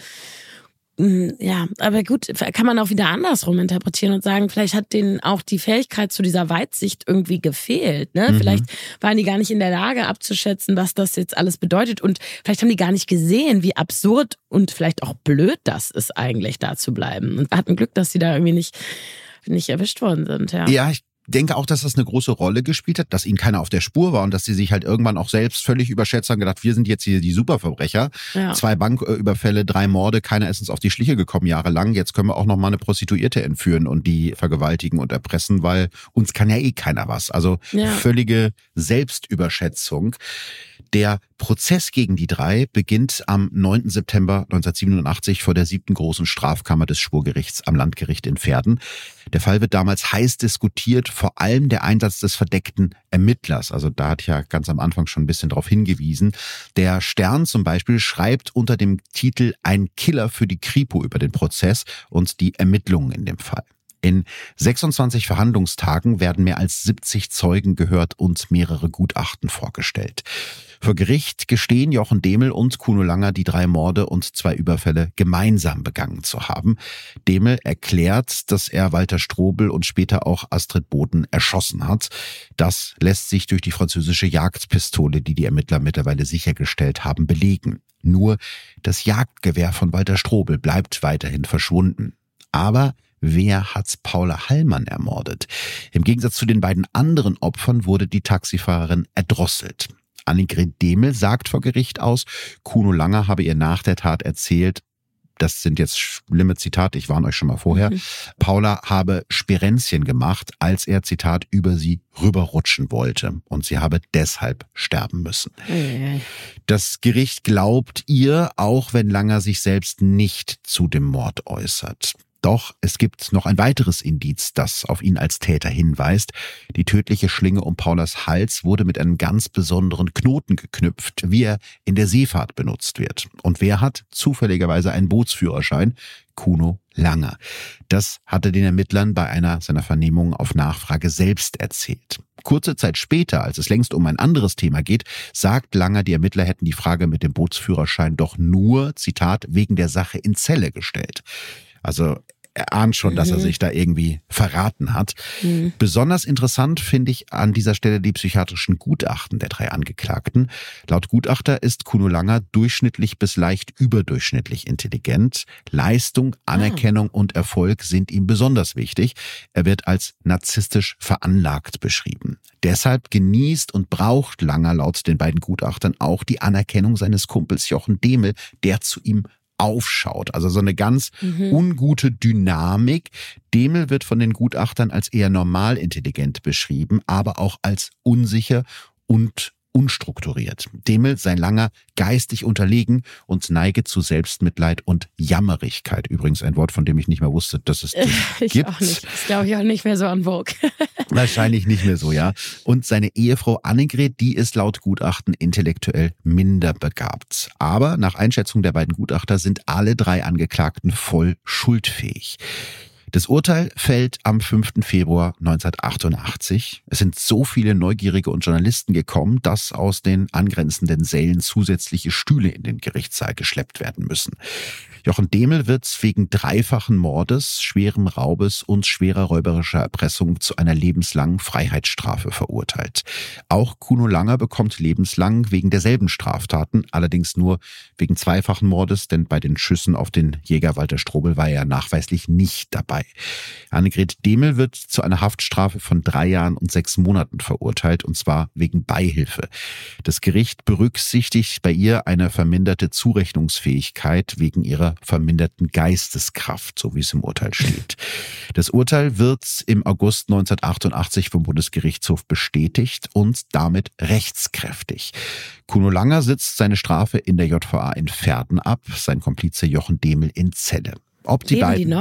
Ja, aber gut, kann man auch wieder andersrum interpretieren und sagen, vielleicht hat denen auch die Fähigkeit zu dieser Weitsicht irgendwie gefehlt. Ne? Mhm. Vielleicht waren die gar nicht in der Lage abzuschätzen, was das jetzt alles bedeutet und vielleicht haben die gar nicht gesehen, wie absurd und vielleicht auch blöd das ist eigentlich, da zu bleiben. Und hatten Glück, dass sie da irgendwie nicht, nicht erwischt worden sind. Ja, ja ich denke auch, dass das eine große Rolle gespielt hat, dass ihnen keiner auf der Spur war und dass sie sich halt irgendwann auch selbst völlig überschätzt haben, gedacht, wir sind jetzt hier die Superverbrecher. Ja. Zwei Banküberfälle, drei Morde, keiner ist uns auf die Schliche gekommen jahrelang. Jetzt können wir auch noch mal eine Prostituierte entführen und die vergewaltigen und erpressen, weil uns kann ja eh keiner was. Also ja. völlige Selbstüberschätzung. Der Prozess gegen die drei beginnt am neunten September neunzehnhundertsiebenundachtzig vor der siebten großen Strafkammer des Schwurgerichts am Landgericht in Verden. Der Fall wird damals heiß diskutiert, vor allem der Einsatz des verdeckten Ermittlers. Also da hatte ich ja ganz am Anfang schon ein bisschen darauf hingewiesen. Der Stern zum Beispiel schreibt unter dem Titel Ein Killer für die Kripo über den Prozess und die Ermittlungen in dem Fall. In sechsundzwanzig Verhandlungstagen werden mehr als siebzig Zeugen gehört und mehrere Gutachten vorgestellt. Vor Gericht gestehen Jochen Demel und Kuno Langer, die drei Morde und zwei Überfälle gemeinsam begangen zu haben. Demel erklärt, dass er Walter Strobel und später auch Astrid Boden erschossen hat. Das lässt sich durch die französische Jagdpistole, die die Ermittler mittlerweile sichergestellt haben, belegen. Nur das Jagdgewehr von Walter Strobel bleibt weiterhin verschwunden. Aber wer hat Paula Hallmann ermordet? Im Gegensatz zu den beiden anderen Opfern wurde die Taxifahrerin erdrosselt. Annegret Demel sagt vor Gericht aus, Kuno Langer habe ihr nach der Tat erzählt, das sind jetzt schlimme Zitate, ich warne euch schon mal vorher, mhm. Paula habe Spirenzchen gemacht, als er, Zitat, über sie rüberrutschen wollte und sie habe deshalb sterben müssen. Mhm. Das Gericht glaubt ihr, auch wenn Langer sich selbst nicht zu dem Mord äußert. Doch es gibt noch ein weiteres Indiz, das auf ihn als Täter hinweist. Die tödliche Schlinge um Paulas Hals wurde mit einem ganz besonderen Knoten geknüpft, wie er in der Seefahrt benutzt wird. Und wer hat zufälligerweise einen Bootsführerschein? Kuno Langer. Das hatte den Ermittlern bei einer seiner Vernehmungen auf Nachfrage selbst erzählt. Kurze Zeit später, als es längst um ein anderes Thema geht, sagt Langer, die Ermittler hätten die Frage mit dem Bootsführerschein doch nur, Zitat, wegen der Sache in Celle gestellt. Also er ahnt schon, dass er sich da irgendwie verraten hat. Mhm. Besonders interessant finde ich an dieser Stelle die psychiatrischen Gutachten der drei Angeklagten. Laut Gutachter ist Kuno Langer durchschnittlich bis leicht überdurchschnittlich intelligent. Leistung, Anerkennung ah. und Erfolg sind ihm besonders wichtig. Er wird als narzisstisch veranlagt beschrieben. Deshalb genießt und braucht Langer laut den beiden Gutachtern auch die Anerkennung seines Kumpels Jochen Demel, der zu ihm aufschaut. Also so eine ganz mhm. ungute Dynamik. Demel wird von den Gutachtern als eher normal intelligent beschrieben, aber auch als unsicher und unstrukturiert. Demel sei Langer geistig unterlegen und neige zu Selbstmitleid und Jammerigkeit. Übrigens ein Wort, von dem ich nicht mehr wusste, dass es das ich gibt. Auch nicht. Das glaube ich auch nicht mehr so en vogue. Wahrscheinlich nicht mehr so, ja. Und seine Ehefrau Annegret, die ist laut Gutachten intellektuell minder begabt. Aber nach Einschätzung der beiden Gutachter sind alle drei Angeklagten voll schuldfähig. Das Urteil fällt am fünften Februar neunzehnhundertachtundachtzig. Es sind so viele Neugierige und Journalisten gekommen, dass aus den angrenzenden Sälen zusätzliche Stühle in den Gerichtssaal geschleppt werden müssen. Jochen Demel wird wegen dreifachen Mordes, schwerem Raubes und schwerer räuberischer Erpressung zu einer lebenslangen Freiheitsstrafe verurteilt. Auch Kuno Langer bekommt lebenslang wegen derselben Straftaten, allerdings nur wegen zweifachen Mordes, denn bei den Schüssen auf den Jäger Walter Strobel war er nachweislich nicht dabei. Annegret Demel wird zu einer Haftstrafe von drei Jahren und sechs Monaten verurteilt, und zwar wegen Beihilfe. Das Gericht berücksichtigt bei ihr eine verminderte Zurechnungsfähigkeit wegen ihrer verminderten Geisteskraft, so wie es im Urteil steht. Das Urteil wird im August neunzehnhundertachtundachtzig vom Bundesgerichtshof bestätigt und damit rechtskräftig. Kuno Langer sitzt seine Strafe in der J V A in Verden ab, sein Komplize Jochen Demel in Celle. Ob die Leben beiden die noch?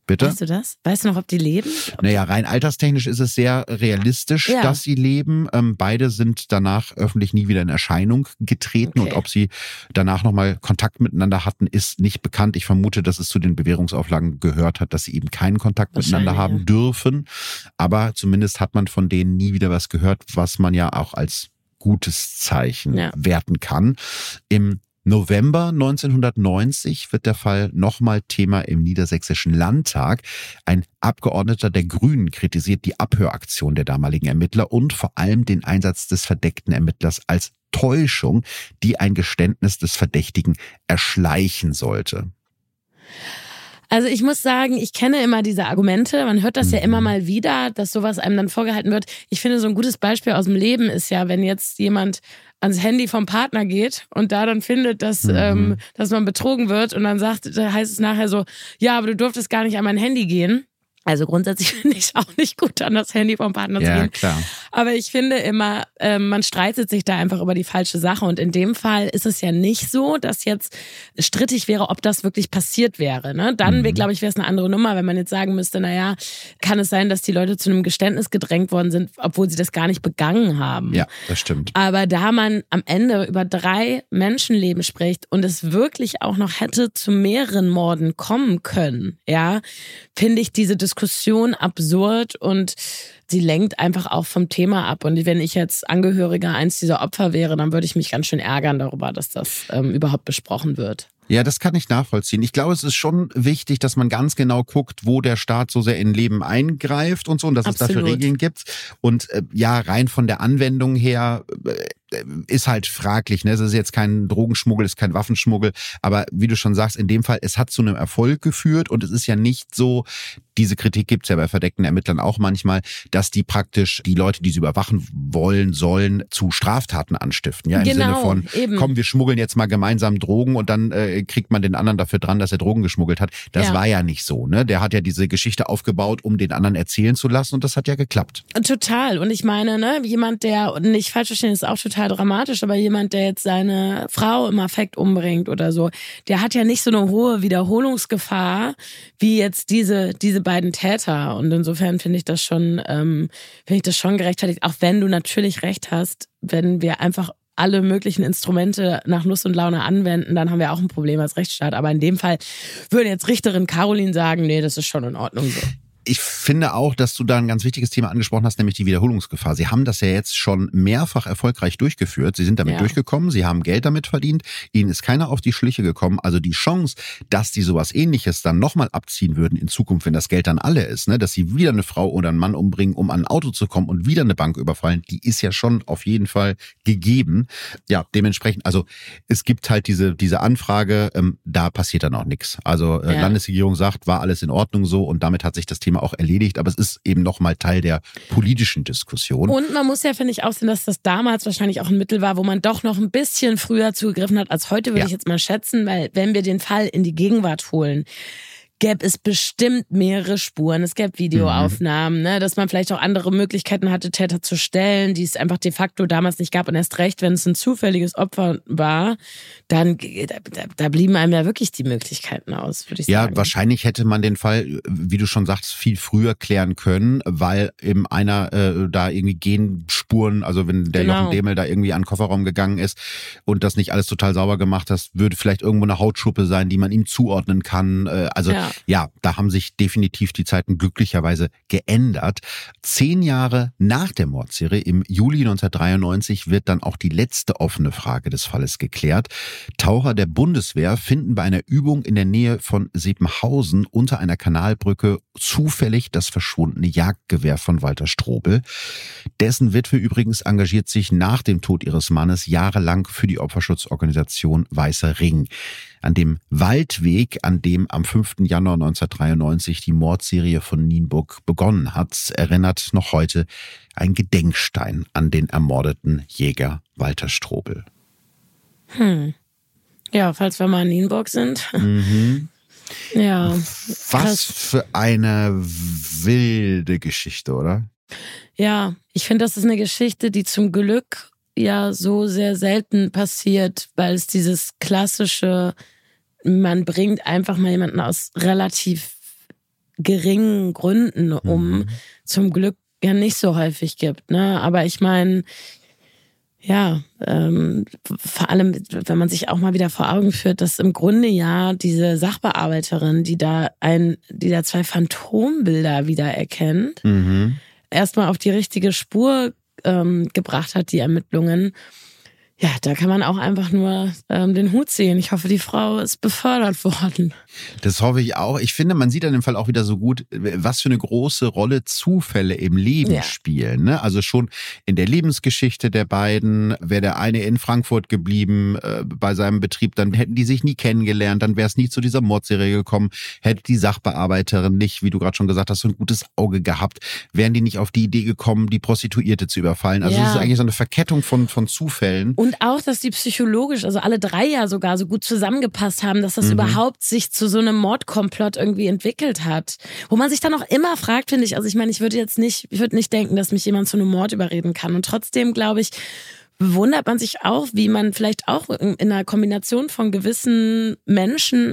Bitte? Weißt du das? Weißt du noch, ob die leben? Ob naja, rein alterstechnisch ist es sehr realistisch, ja. dass sie leben. Ähm, beide sind danach öffentlich nie wieder in Erscheinung getreten. Okay. Und ob sie danach nochmal Kontakt miteinander hatten, ist nicht bekannt. Ich vermute, dass es zu den Bewährungsauflagen gehört hat, dass sie eben keinen Kontakt miteinander haben ja. dürfen. Aber zumindest hat man von denen nie wieder was gehört, was man ja auch als gutes Zeichen ja. werten kann. Im November neunzehnhundertneunzig wird der Fall nochmal Thema im Niedersächsischen Landtag. Ein Abgeordneter der Grünen kritisiert die Abhöraktion der damaligen Ermittler und vor allem den Einsatz des verdeckten Ermittlers als Täuschung, die ein Geständnis des Verdächtigen erschleichen sollte. Also ich muss sagen, ich kenne immer diese Argumente. Man hört das mhm. ja immer mal wieder, dass sowas einem dann vorgehalten wird. Ich finde, so ein gutes Beispiel aus dem Leben ist ja, wenn jetzt jemand ans Handy vom Partner geht und da dann findet, dass, mhm. ähm, dass man betrogen wird und dann sagt, da heißt es nachher so, ja, aber du durftest gar nicht an mein Handy gehen. Also grundsätzlich finde ich es auch nicht gut, an das Handy vom Partner ja, zu gehen. Klar. Aber ich finde immer, äh, man streitet sich da einfach über die falsche Sache. Und in dem Fall ist es ja nicht so, dass jetzt strittig wäre, ob das wirklich passiert wäre. Ne? Dann, mhm. glaube ich, wäre es eine andere Nummer, wenn man jetzt sagen müsste, naja, kann es sein, dass die Leute zu einem Geständnis gedrängt worden sind, obwohl sie das gar nicht begangen haben. Ja, das stimmt. Aber da man am Ende über drei Menschenleben spricht und es wirklich auch noch hätte zu mehreren Morden kommen können, ja, finde ich diese Diskussion absurd und sie lenkt einfach auch vom Thema ab. Und wenn ich jetzt Angehöriger eins dieser Opfer wäre, dann würde ich mich ganz schön ärgern darüber, dass das ähm, überhaupt besprochen wird. Ja, das kann ich nachvollziehen. Ich glaube, es ist schon wichtig, dass man ganz genau guckt, wo der Staat so sehr in Leben eingreift und so und dass Absolut. es dafür Regeln gibt. Und äh, ja, rein von der Anwendung her äh, ist halt fraglich. Ne? Es ist jetzt kein Drogenschmuggel, es ist kein Waffenschmuggel. Aber wie du schon sagst, in dem Fall, es hat zu einem Erfolg geführt und es ist ja nicht so, diese Kritik gibt's ja bei verdeckten Ermittlern auch manchmal, dass die praktisch die Leute, die sie überwachen wollen, sollen, zu Straftaten anstiften. Ja, im genau, Sinne von, eben. komm, wir schmuggeln jetzt mal gemeinsam Drogen und dann äh, kriegt man den anderen dafür dran, dass er Drogen geschmuggelt hat. Das ja. war ja nicht so. Ne? Der hat ja diese Geschichte aufgebaut, um den anderen erzählen zu lassen und das hat ja geklappt. Total. Und ich meine, ne, jemand, der, nicht falsch verstehen, ist auch total dramatisch, aber jemand, der jetzt seine Frau im Affekt umbringt oder so, der hat ja nicht so eine hohe Wiederholungsgefahr wie jetzt diese diese beiden Täter. Und insofern finde ich das schon, ähm, finde ich das schon gerechtfertigt. Auch wenn du natürlich recht hast, wenn wir einfach alle möglichen Instrumente nach Lust und Laune anwenden, dann haben wir auch ein Problem als Rechtsstaat. Aber in dem Fall würde jetzt Richterin Caroline sagen, nee, das ist schon in Ordnung so. Ich finde auch, dass du da ein ganz wichtiges Thema angesprochen hast, nämlich die Wiederholungsgefahr. Sie haben das ja jetzt schon mehrfach erfolgreich durchgeführt. Sie sind damit ja. durchgekommen, sie haben Geld damit verdient, ihnen ist keiner auf die Schliche gekommen. Also die Chance, dass die sowas Ähnliches dann nochmal abziehen würden in Zukunft, wenn das Geld dann alle ist, ne, dass sie wieder eine Frau oder einen Mann umbringen, um an ein Auto zu kommen und wieder eine Bank überfallen, die ist ja schon auf jeden Fall gegeben. Ja, dementsprechend, also es gibt halt diese diese Anfrage, ähm, da passiert dann auch nichts. Also äh, ja. Landesregierung sagt, war alles in Ordnung so und damit hat sich das Thema auch erledigt, aber es ist eben nochmal Teil der politischen Diskussion. Und man muss ja, finde ich, auch sehen, dass das damals wahrscheinlich auch ein Mittel war, wo man doch noch ein bisschen früher zugegriffen hat als heute, würde ja. ich jetzt mal schätzen, weil wenn wir den Fall in die Gegenwart holen, gäbe es bestimmt mehrere Spuren. Es gäbe Videoaufnahmen, mhm. ne, dass man vielleicht auch andere Möglichkeiten hatte, Täter zu stellen, die es einfach de facto damals nicht gab. Und erst recht, wenn es ein zufälliges Opfer war, dann da, da blieben einem ja wirklich die Möglichkeiten aus, würde ich ja, sagen. Ja, wahrscheinlich hätte man den Fall, wie du schon sagst, viel früher klären können, weil eben einer äh, da irgendwie Genspuren, also wenn der genau. Jochen Demel da irgendwie an den Kofferraum gegangen ist und das nicht alles total sauber gemacht hast, würde vielleicht irgendwo eine Hautschuppe sein, die man ihm zuordnen kann. Äh, also ja. Ja, da haben sich definitiv die Zeiten glücklicherweise geändert. Zehn Jahre nach der Mordserie, im Juli neunzehnhundertdreiundneunzig, wird dann auch die letzte offene Frage des Falles geklärt. Taucher der Bundeswehr finden bei einer Übung in der Nähe von Sebenhausen unter einer Kanalbrücke zufällig das verschwundene Jagdgewehr von Walter Strobel. Dessen Witwe übrigens engagiert sich nach dem Tod ihres Mannes jahrelang für die Opferschutzorganisation Weißer Ring. An dem Waldweg, an dem am fünften Januar neunzehnhundertdreiundneunzig die Mordserie von Nienburg begonnen hat, erinnert noch heute ein Gedenkstein an den ermordeten Jäger Walter Strobel. Hm. Ja, falls wir mal in Nienburg sind. Mhm. Ja. Was krass. für eine wilde Geschichte, oder? Ja, ich finde, das ist eine Geschichte, die zum Glück ja so sehr selten passiert, weil es dieses klassische, man bringt einfach mal jemanden aus relativ geringen Gründen um Mhm. zum Glück ja nicht so häufig gibt. Ne? Aber ich meine, ja, ähm, vor allem, wenn man sich auch mal wieder vor Augen führt, dass im Grunde ja diese Sachbearbeiterin, die da ein, die da zwei Phantombilder wieder erkennt, Mhm. erstmal auf die richtige Spur ähm, gebracht hat, die Ermittlungen. Ja, da kann man auch einfach nur ähm, den Hut ziehen. Ich hoffe, die Frau ist befördert worden. Das hoffe ich auch. Ich finde, man sieht an dem Fall auch wieder so gut, was für eine große Rolle Zufälle im Leben Ja. spielen. Ne? Also schon in der Lebensgeschichte der beiden, wäre der eine in Frankfurt geblieben äh, bei seinem Betrieb, dann hätten die sich nie kennengelernt, dann wäre es nie zu dieser Mordserie gekommen, hätte die Sachbearbeiterin nicht, wie du gerade schon gesagt hast, so ein gutes Auge gehabt, wären die nicht auf die Idee gekommen, die Prostituierte zu überfallen. Also Ja. das ist eigentlich so eine Verkettung von, von Zufällen. Und auch, dass die psychologisch, also alle drei ja sogar so gut zusammengepasst haben, dass das Mhm. überhaupt sich zu so einem Mordkomplott irgendwie entwickelt hat. Wo man sich dann auch immer fragt, finde ich, also ich meine, ich würde jetzt nicht, ich würde nicht denken, dass mich jemand zu einem Mord überreden kann. Und trotzdem, glaube ich, wundert man sich auch, wie man vielleicht auch in einer Kombination von gewissen Menschen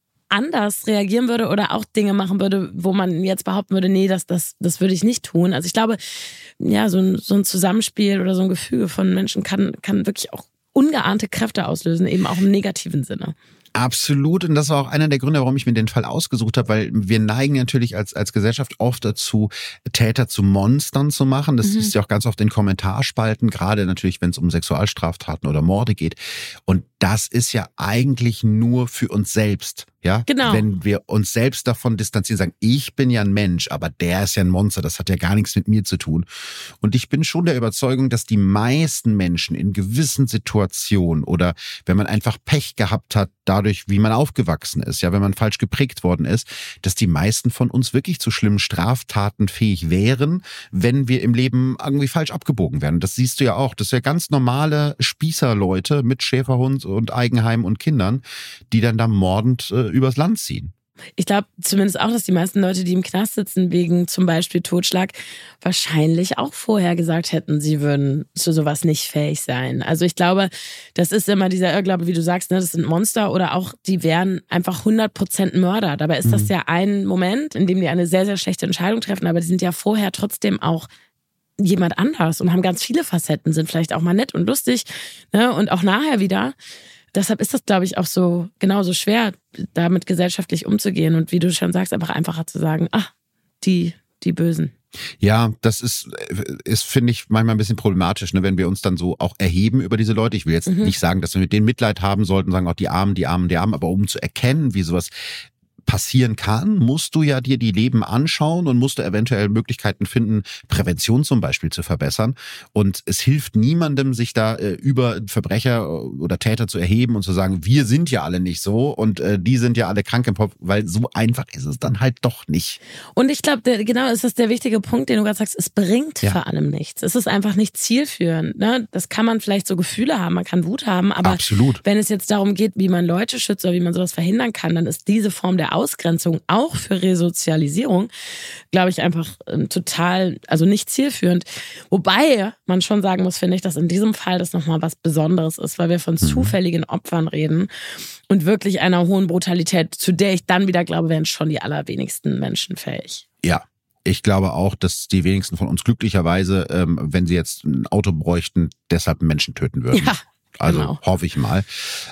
anders reagieren würde oder auch Dinge machen würde, wo man jetzt behaupten würde, nee, das, das, das würde ich nicht tun. Also ich glaube, ja, so ein, so ein Zusammenspiel oder so ein Gefüge von Menschen kann, kann wirklich auch ungeahnte Kräfte auslösen, eben auch im negativen Sinne. Absolut. Und das war auch einer der Gründe, warum ich mir den Fall ausgesucht habe, weil wir neigen natürlich als, als Gesellschaft oft dazu, Täter zu Monstern zu machen. Das Mhm. ist ja auch ganz oft in Kommentarspalten, gerade natürlich, wenn es um Sexualstraftaten oder Morde geht. Und das ist ja eigentlich nur für uns selbst. Ja, Genau. Wenn wir uns selbst davon distanzieren, sagen, ich bin ja ein Mensch, aber der ist ja ein Monster, das hat ja gar nichts mit mir zu tun. Und ich bin schon der Überzeugung, dass die meisten Menschen in gewissen Situationen oder wenn man einfach Pech gehabt hat, dadurch, wie man aufgewachsen ist, ja, wenn man falsch geprägt worden ist, dass die meisten von uns wirklich zu schlimmen Straftaten fähig wären, wenn wir im Leben irgendwie falsch abgebogen werden. Das siehst du ja auch. Das sind ja ganz normale Spießerleute mit Schäferhund und Eigenheim und Kindern, die dann da mordend äh, übers Land ziehen. Ich glaube zumindest auch, dass die meisten Leute, die im Knast sitzen wegen zum Beispiel Totschlag, wahrscheinlich auch vorher gesagt hätten, sie würden zu sowas nicht fähig sein. Also ich glaube, das ist immer dieser Irrglaube, wie du sagst, ne, das sind Monster oder auch, die wären einfach hundert Prozent Mörder. Dabei ist das Mhm. ja ein Moment, in dem die eine sehr, sehr schlechte Entscheidung treffen, aber die sind ja vorher trotzdem auch jemand anders und haben ganz viele Facetten, sind vielleicht auch mal nett und lustig, ne, und auch nachher wieder. Deshalb ist das, glaube ich, auch so genauso schwer, damit gesellschaftlich umzugehen und wie du schon sagst, einfach einfacher zu sagen, ach, die, die Bösen. Ja, das ist, ist finde ich, manchmal ein bisschen problematisch, ne, wenn wir uns dann so auch erheben über diese Leute. Ich will jetzt Mhm. nicht sagen, dass wir mit denen Mitleid haben sollten, sagen auch die Armen, die Armen, die Armen, aber um zu erkennen, wie sowas passieren kann, musst du ja dir die Leben anschauen und musst du eventuell Möglichkeiten finden, Prävention zum Beispiel zu verbessern. Und es hilft niemandem, sich da äh, über Verbrecher oder Täter zu erheben und zu sagen, wir sind ja alle nicht so und äh, die sind ja alle krank im Kopf, weil so einfach ist es dann halt doch nicht. Und ich glaube, genau, ist das der wichtige Punkt, den du gerade sagst, es bringt Ja. vor allem nichts. Es ist einfach nicht zielführend. Ne? Das kann man vielleicht so Gefühle haben, man kann Wut haben, aber Absolut. wenn es jetzt darum geht, wie man Leute schützt oder wie man sowas verhindern kann, dann ist diese Form der Ausgrenzung auch für Resozialisierung, glaube ich, einfach ähm, total, also nicht zielführend. Wobei man schon sagen muss, finde ich, dass in diesem Fall das nochmal was Besonderes ist, weil wir von zufälligen Opfern reden und wirklich einer hohen Brutalität, zu der ich dann wieder glaube, wären schon die allerwenigsten Menschen fähig. Ja. Ich glaube auch, dass die wenigsten von uns glücklicherweise, ähm, wenn sie jetzt ein Auto bräuchten, deshalb einen Menschen töten würden. Ja. Also Genau. hoffe ich mal.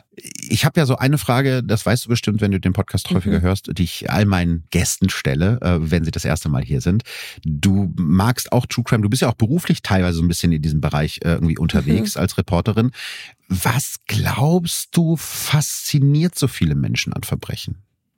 Ich habe ja so eine Frage, das weißt du bestimmt, wenn du den Podcast häufiger Mhm. hörst, die ich all meinen Gästen stelle, äh, wenn sie das erste Mal hier sind. Du magst auch True Crime, du bist ja auch beruflich teilweise so ein bisschen in diesem Bereich äh, irgendwie unterwegs als Reporterin. Was glaubst du fasziniert so viele Menschen an Verbrechen?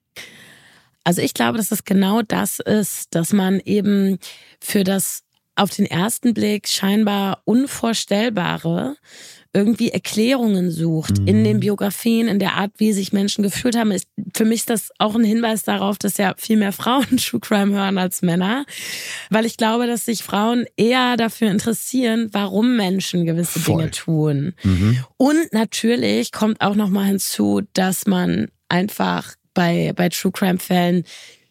Also ich glaube, dass es genau das ist, dass man eben für das auf den ersten Blick scheinbar Unvorstellbare irgendwie Erklärungen sucht Mhm. in den Biografien, in der Art, wie sich Menschen gefühlt haben. Ist, für mich ist das auch ein Hinweis darauf, dass ja viel mehr Frauen True Crime hören als Männer. Weil ich glaube, dass sich Frauen eher dafür interessieren, warum Menschen gewisse Voll. Dinge tun. Mhm. Und natürlich kommt auch nochmal hinzu, dass man einfach bei, bei True Crime Fällen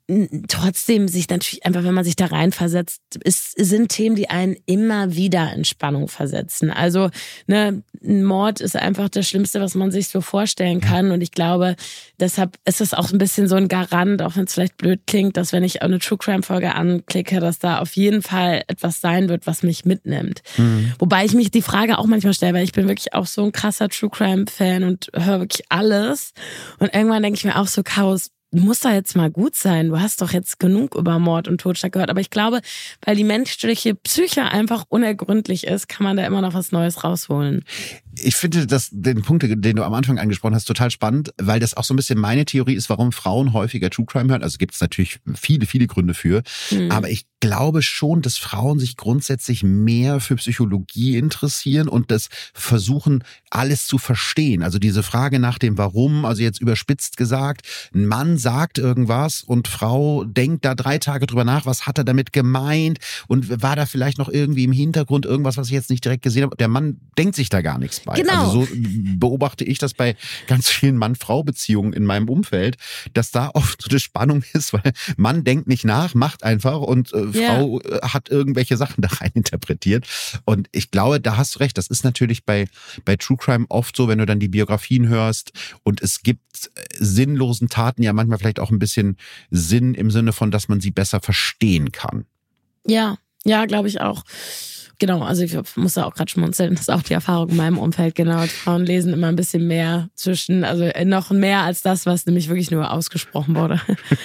trotzdem sich natürlich einfach, wenn man sich da reinversetzt, es sind Themen, die einen immer wieder in Spannung versetzen. Also ne, ein Mord ist einfach das Schlimmste, was man sich so vorstellen kann. Und ich glaube, deshalb ist es auch ein bisschen so ein Garant, auch wenn es vielleicht blöd klingt, dass wenn ich eine True-Crime-Folge anklicke, dass da auf jeden Fall etwas sein wird, was mich mitnimmt. Mhm. Wobei ich mich die Frage auch manchmal stelle, weil ich bin wirklich auch so ein krasser True-Crime-Fan und höre wirklich alles. Und irgendwann denke ich mir auch so, Chaos, muss da jetzt mal gut sein. Du hast doch jetzt genug über Mord und Totschlag gehört. Aber ich glaube, weil die menschliche Psyche einfach unergründlich ist, kann man da immer noch was Neues rausholen. Ich finde das, den Punkt, den du am Anfang angesprochen hast, total spannend, weil das auch so ein bisschen meine Theorie ist, warum Frauen häufiger True Crime hören. Also gibt es natürlich viele, viele Gründe für. Mhm. Aber ich glaube schon, dass Frauen sich grundsätzlich mehr für Psychologie interessieren und das versuchen, alles zu verstehen. Also diese Frage nach dem Warum, also jetzt überspitzt gesagt, ein Mann sagt irgendwas und Frau denkt da drei Tage drüber nach, was hat er damit gemeint und war da vielleicht noch irgendwie im Hintergrund irgendwas, was ich jetzt nicht direkt gesehen habe. Der Mann denkt sich da gar nichts bei. Genau. Also so beobachte ich das bei ganz vielen Mann-Frau-Beziehungen in meinem Umfeld, dass da oft so eine Spannung ist, weil Mann denkt nicht nach, macht einfach und äh, yeah. Frau äh, hat irgendwelche Sachen da rein interpretiert. Und ich glaube, da hast du recht. Das ist natürlich bei, bei True Crime oft so, wenn du dann die Biografien hörst und es gibt sinnlosen Taten ja manchmal vielleicht auch ein bisschen Sinn im Sinne von, dass man sie besser verstehen kann. Ja, ja, glaube ich auch. Genau, also ich muss da auch gerade schmunzeln, das ist auch die Erfahrung in meinem Umfeld, genau. Frauen lesen immer ein bisschen mehr zwischen, also noch mehr als das, was nämlich wirklich nur ausgesprochen wurde.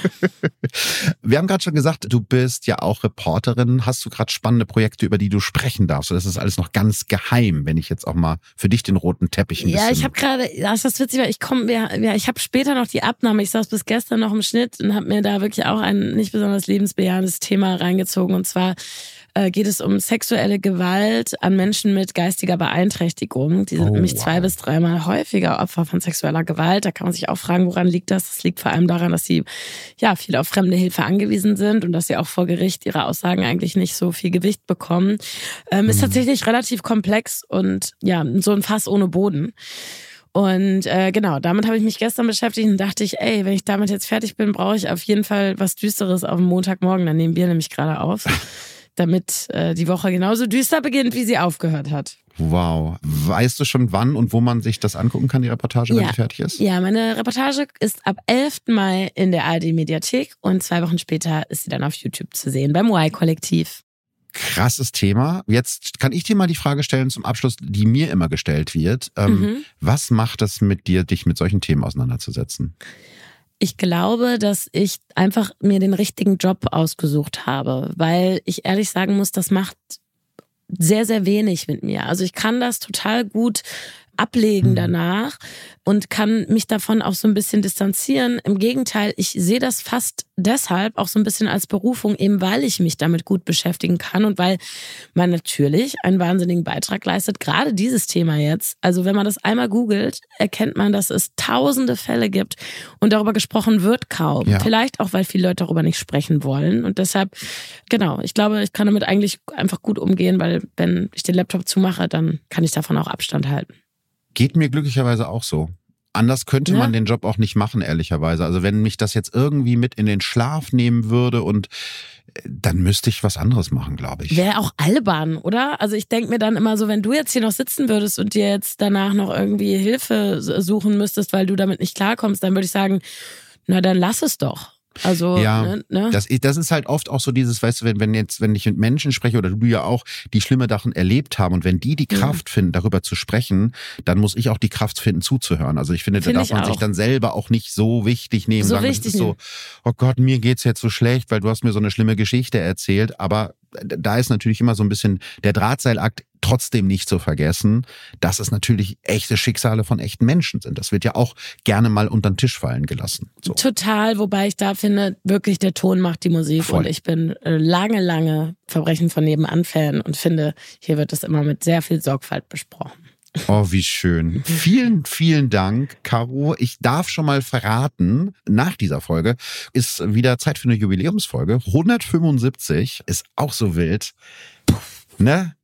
Wir haben gerade schon gesagt, du bist ja auch Reporterin. Hast du gerade spannende Projekte, über die du sprechen darfst? Oder ist das alles noch ganz geheim, wenn ich jetzt auch mal für dich den roten Teppich ein bisschen... Ja, ich habe gerade, das ist witzig, weil ich komme, ja, ich habe später noch die Abnahme. Ich saß bis gestern noch im Schnitt und habe mir da wirklich auch ein nicht besonders lebensbejahendes Thema reingezogen. Und zwar geht es um sexuelle Gewalt an Menschen mit geistiger Beeinträchtigung. Die sind oh, nämlich zwei wow. bis dreimal häufiger Opfer von sexueller Gewalt. Da kann man sich auch fragen, woran liegt das? Das liegt vor allem daran, dass sie ja viel auf fremde Hilfe angewiesen sind und dass sie auch vor Gericht ihre Aussagen eigentlich nicht so viel Gewicht bekommen. Ähm, mhm. Ist tatsächlich relativ komplex und ja, so ein Fass ohne Boden. Und äh, genau, damit habe ich mich gestern beschäftigt und dachte ich, ey, wenn ich damit jetzt fertig bin, brauche ich auf jeden Fall was Düsteres auf dem Montagmorgen. Dann nehmen wir nämlich gerade auf. Damit äh, die Woche genauso düster beginnt, wie sie aufgehört hat. Wow. Weißt du schon, wann und wo man sich das angucken kann, die Reportage, wenn ja. sie fertig ist? Ja, meine Reportage ist ab elften Mai in der A R D-Mediathek und zwei Wochen später ist sie dann auf YouTube zu sehen, beim Y-Kollektiv. Krasses Thema. Jetzt kann ich dir mal die Frage stellen zum Abschluss, die mir immer gestellt wird. Ähm, mhm. Was macht es mit dir, dich mit solchen Themen auseinanderzusetzen? Ich glaube, dass ich einfach mir den richtigen Job ausgesucht habe, weil ich ehrlich sagen muss, das macht sehr, sehr wenig mit mir. Also ich kann das total gut ablegen danach und kann mich davon auch so ein bisschen distanzieren. Im Gegenteil, ich sehe das fast deshalb auch so ein bisschen als Berufung, eben weil ich mich damit gut beschäftigen kann und weil man natürlich einen wahnsinnigen Beitrag leistet, gerade dieses Thema jetzt. Also wenn man das einmal googelt, erkennt man, dass es tausende Fälle gibt und darüber gesprochen wird kaum. Ja. Vielleicht auch, weil viele Leute darüber nicht sprechen wollen und deshalb, genau, ich glaube, ich kann damit eigentlich einfach gut umgehen, weil wenn ich den Laptop zumache, dann kann ich davon auch Abstand halten. Geht mir glücklicherweise auch so. Anders könnte ja. man den Job auch nicht machen, ehrlicherweise. Also wenn mich das jetzt irgendwie mit in den Schlaf nehmen würde und dann müsste ich was anderes machen, glaube ich. Wäre auch albern, oder? Also ich denke mir dann immer so, wenn du jetzt hier noch sitzen würdest und dir jetzt danach noch irgendwie Hilfe suchen müsstest, weil du damit nicht klarkommst, dann würde ich sagen, na dann lass es doch. Also, ja, ne, ne? Das, das ist halt oft auch so dieses, weißt du, wenn, wenn jetzt, wenn ich mit Menschen spreche oder du ja auch, die schlimme Sachen erlebt haben und wenn die die Kraft mhm. finden, darüber zu sprechen, dann muss ich auch die Kraft finden, zuzuhören. Also ich finde, find da darf man auch. sich dann selber auch nicht so wichtig nehmen. So sagen, wichtig das ist so, oh Gott, mir geht's jetzt so schlecht, weil du hast mir so eine schlimme Geschichte erzählt, aber da ist natürlich immer so ein bisschen der Drahtseilakt trotzdem nicht zu vergessen, dass es natürlich echte Schicksale von echten Menschen sind. Das wird ja auch gerne mal unter den Tisch fallen gelassen. So. Total, wobei ich da finde, wirklich der Ton macht die Musik. Voll. Und ich bin lange, lange Verbrechen von nebenan Fan und finde, hier wird es immer mit sehr viel Sorgfalt besprochen. Oh, wie schön. Vielen, vielen Dank, Caro. Ich darf schon mal verraten, nach dieser Folge ist wieder Zeit für eine Jubiläumsfolge. hundertfünfundsiebzig ist auch so wild. Ne?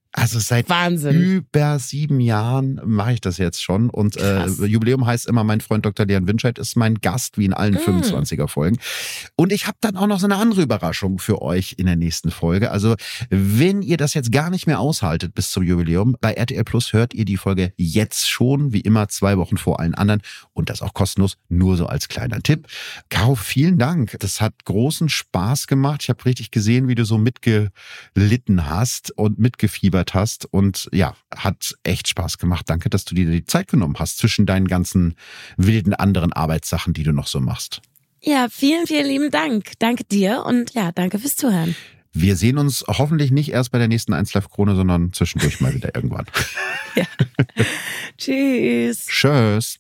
Also seit Wahnsinn. über sieben Jahren mache ich das jetzt schon. Und äh, Jubiläum heißt immer, mein Freund Doktor Leon Winscheid ist mein Gast, wie in allen mm. fünfundzwanziger-Folgen. Und ich habe dann auch noch so eine andere Überraschung für euch in der nächsten Folge. Also wenn ihr das jetzt gar nicht mehr aushaltet bis zum Jubiläum, bei R T L Plus hört ihr die Folge jetzt schon, wie immer zwei Wochen vor allen anderen. Und das auch kostenlos, nur so als kleiner Tipp. Caro, vielen Dank. Das hat großen Spaß gemacht. Ich habe richtig gesehen, wie du so mitgelitten hast und mitgefiebert hast und ja, hat echt Spaß gemacht. Danke, dass du dir die Zeit genommen hast zwischen deinen ganzen wilden anderen Arbeitssachen, die du noch so machst. Ja, vielen, vielen lieben Dank. Danke dir und ja, danke fürs Zuhören. Wir sehen uns hoffentlich nicht erst bei der nächsten eins Live Krone, sondern zwischendurch mal wieder irgendwann. Ja. Tschüss. Tschüss.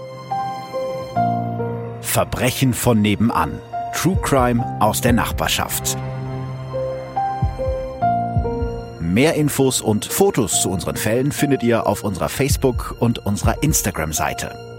Verbrechen von nebenan. True Crime aus der Nachbarschaft. Mehr Infos und Fotos zu unseren Fällen findet ihr auf unserer Facebook- und unserer Instagram-Seite.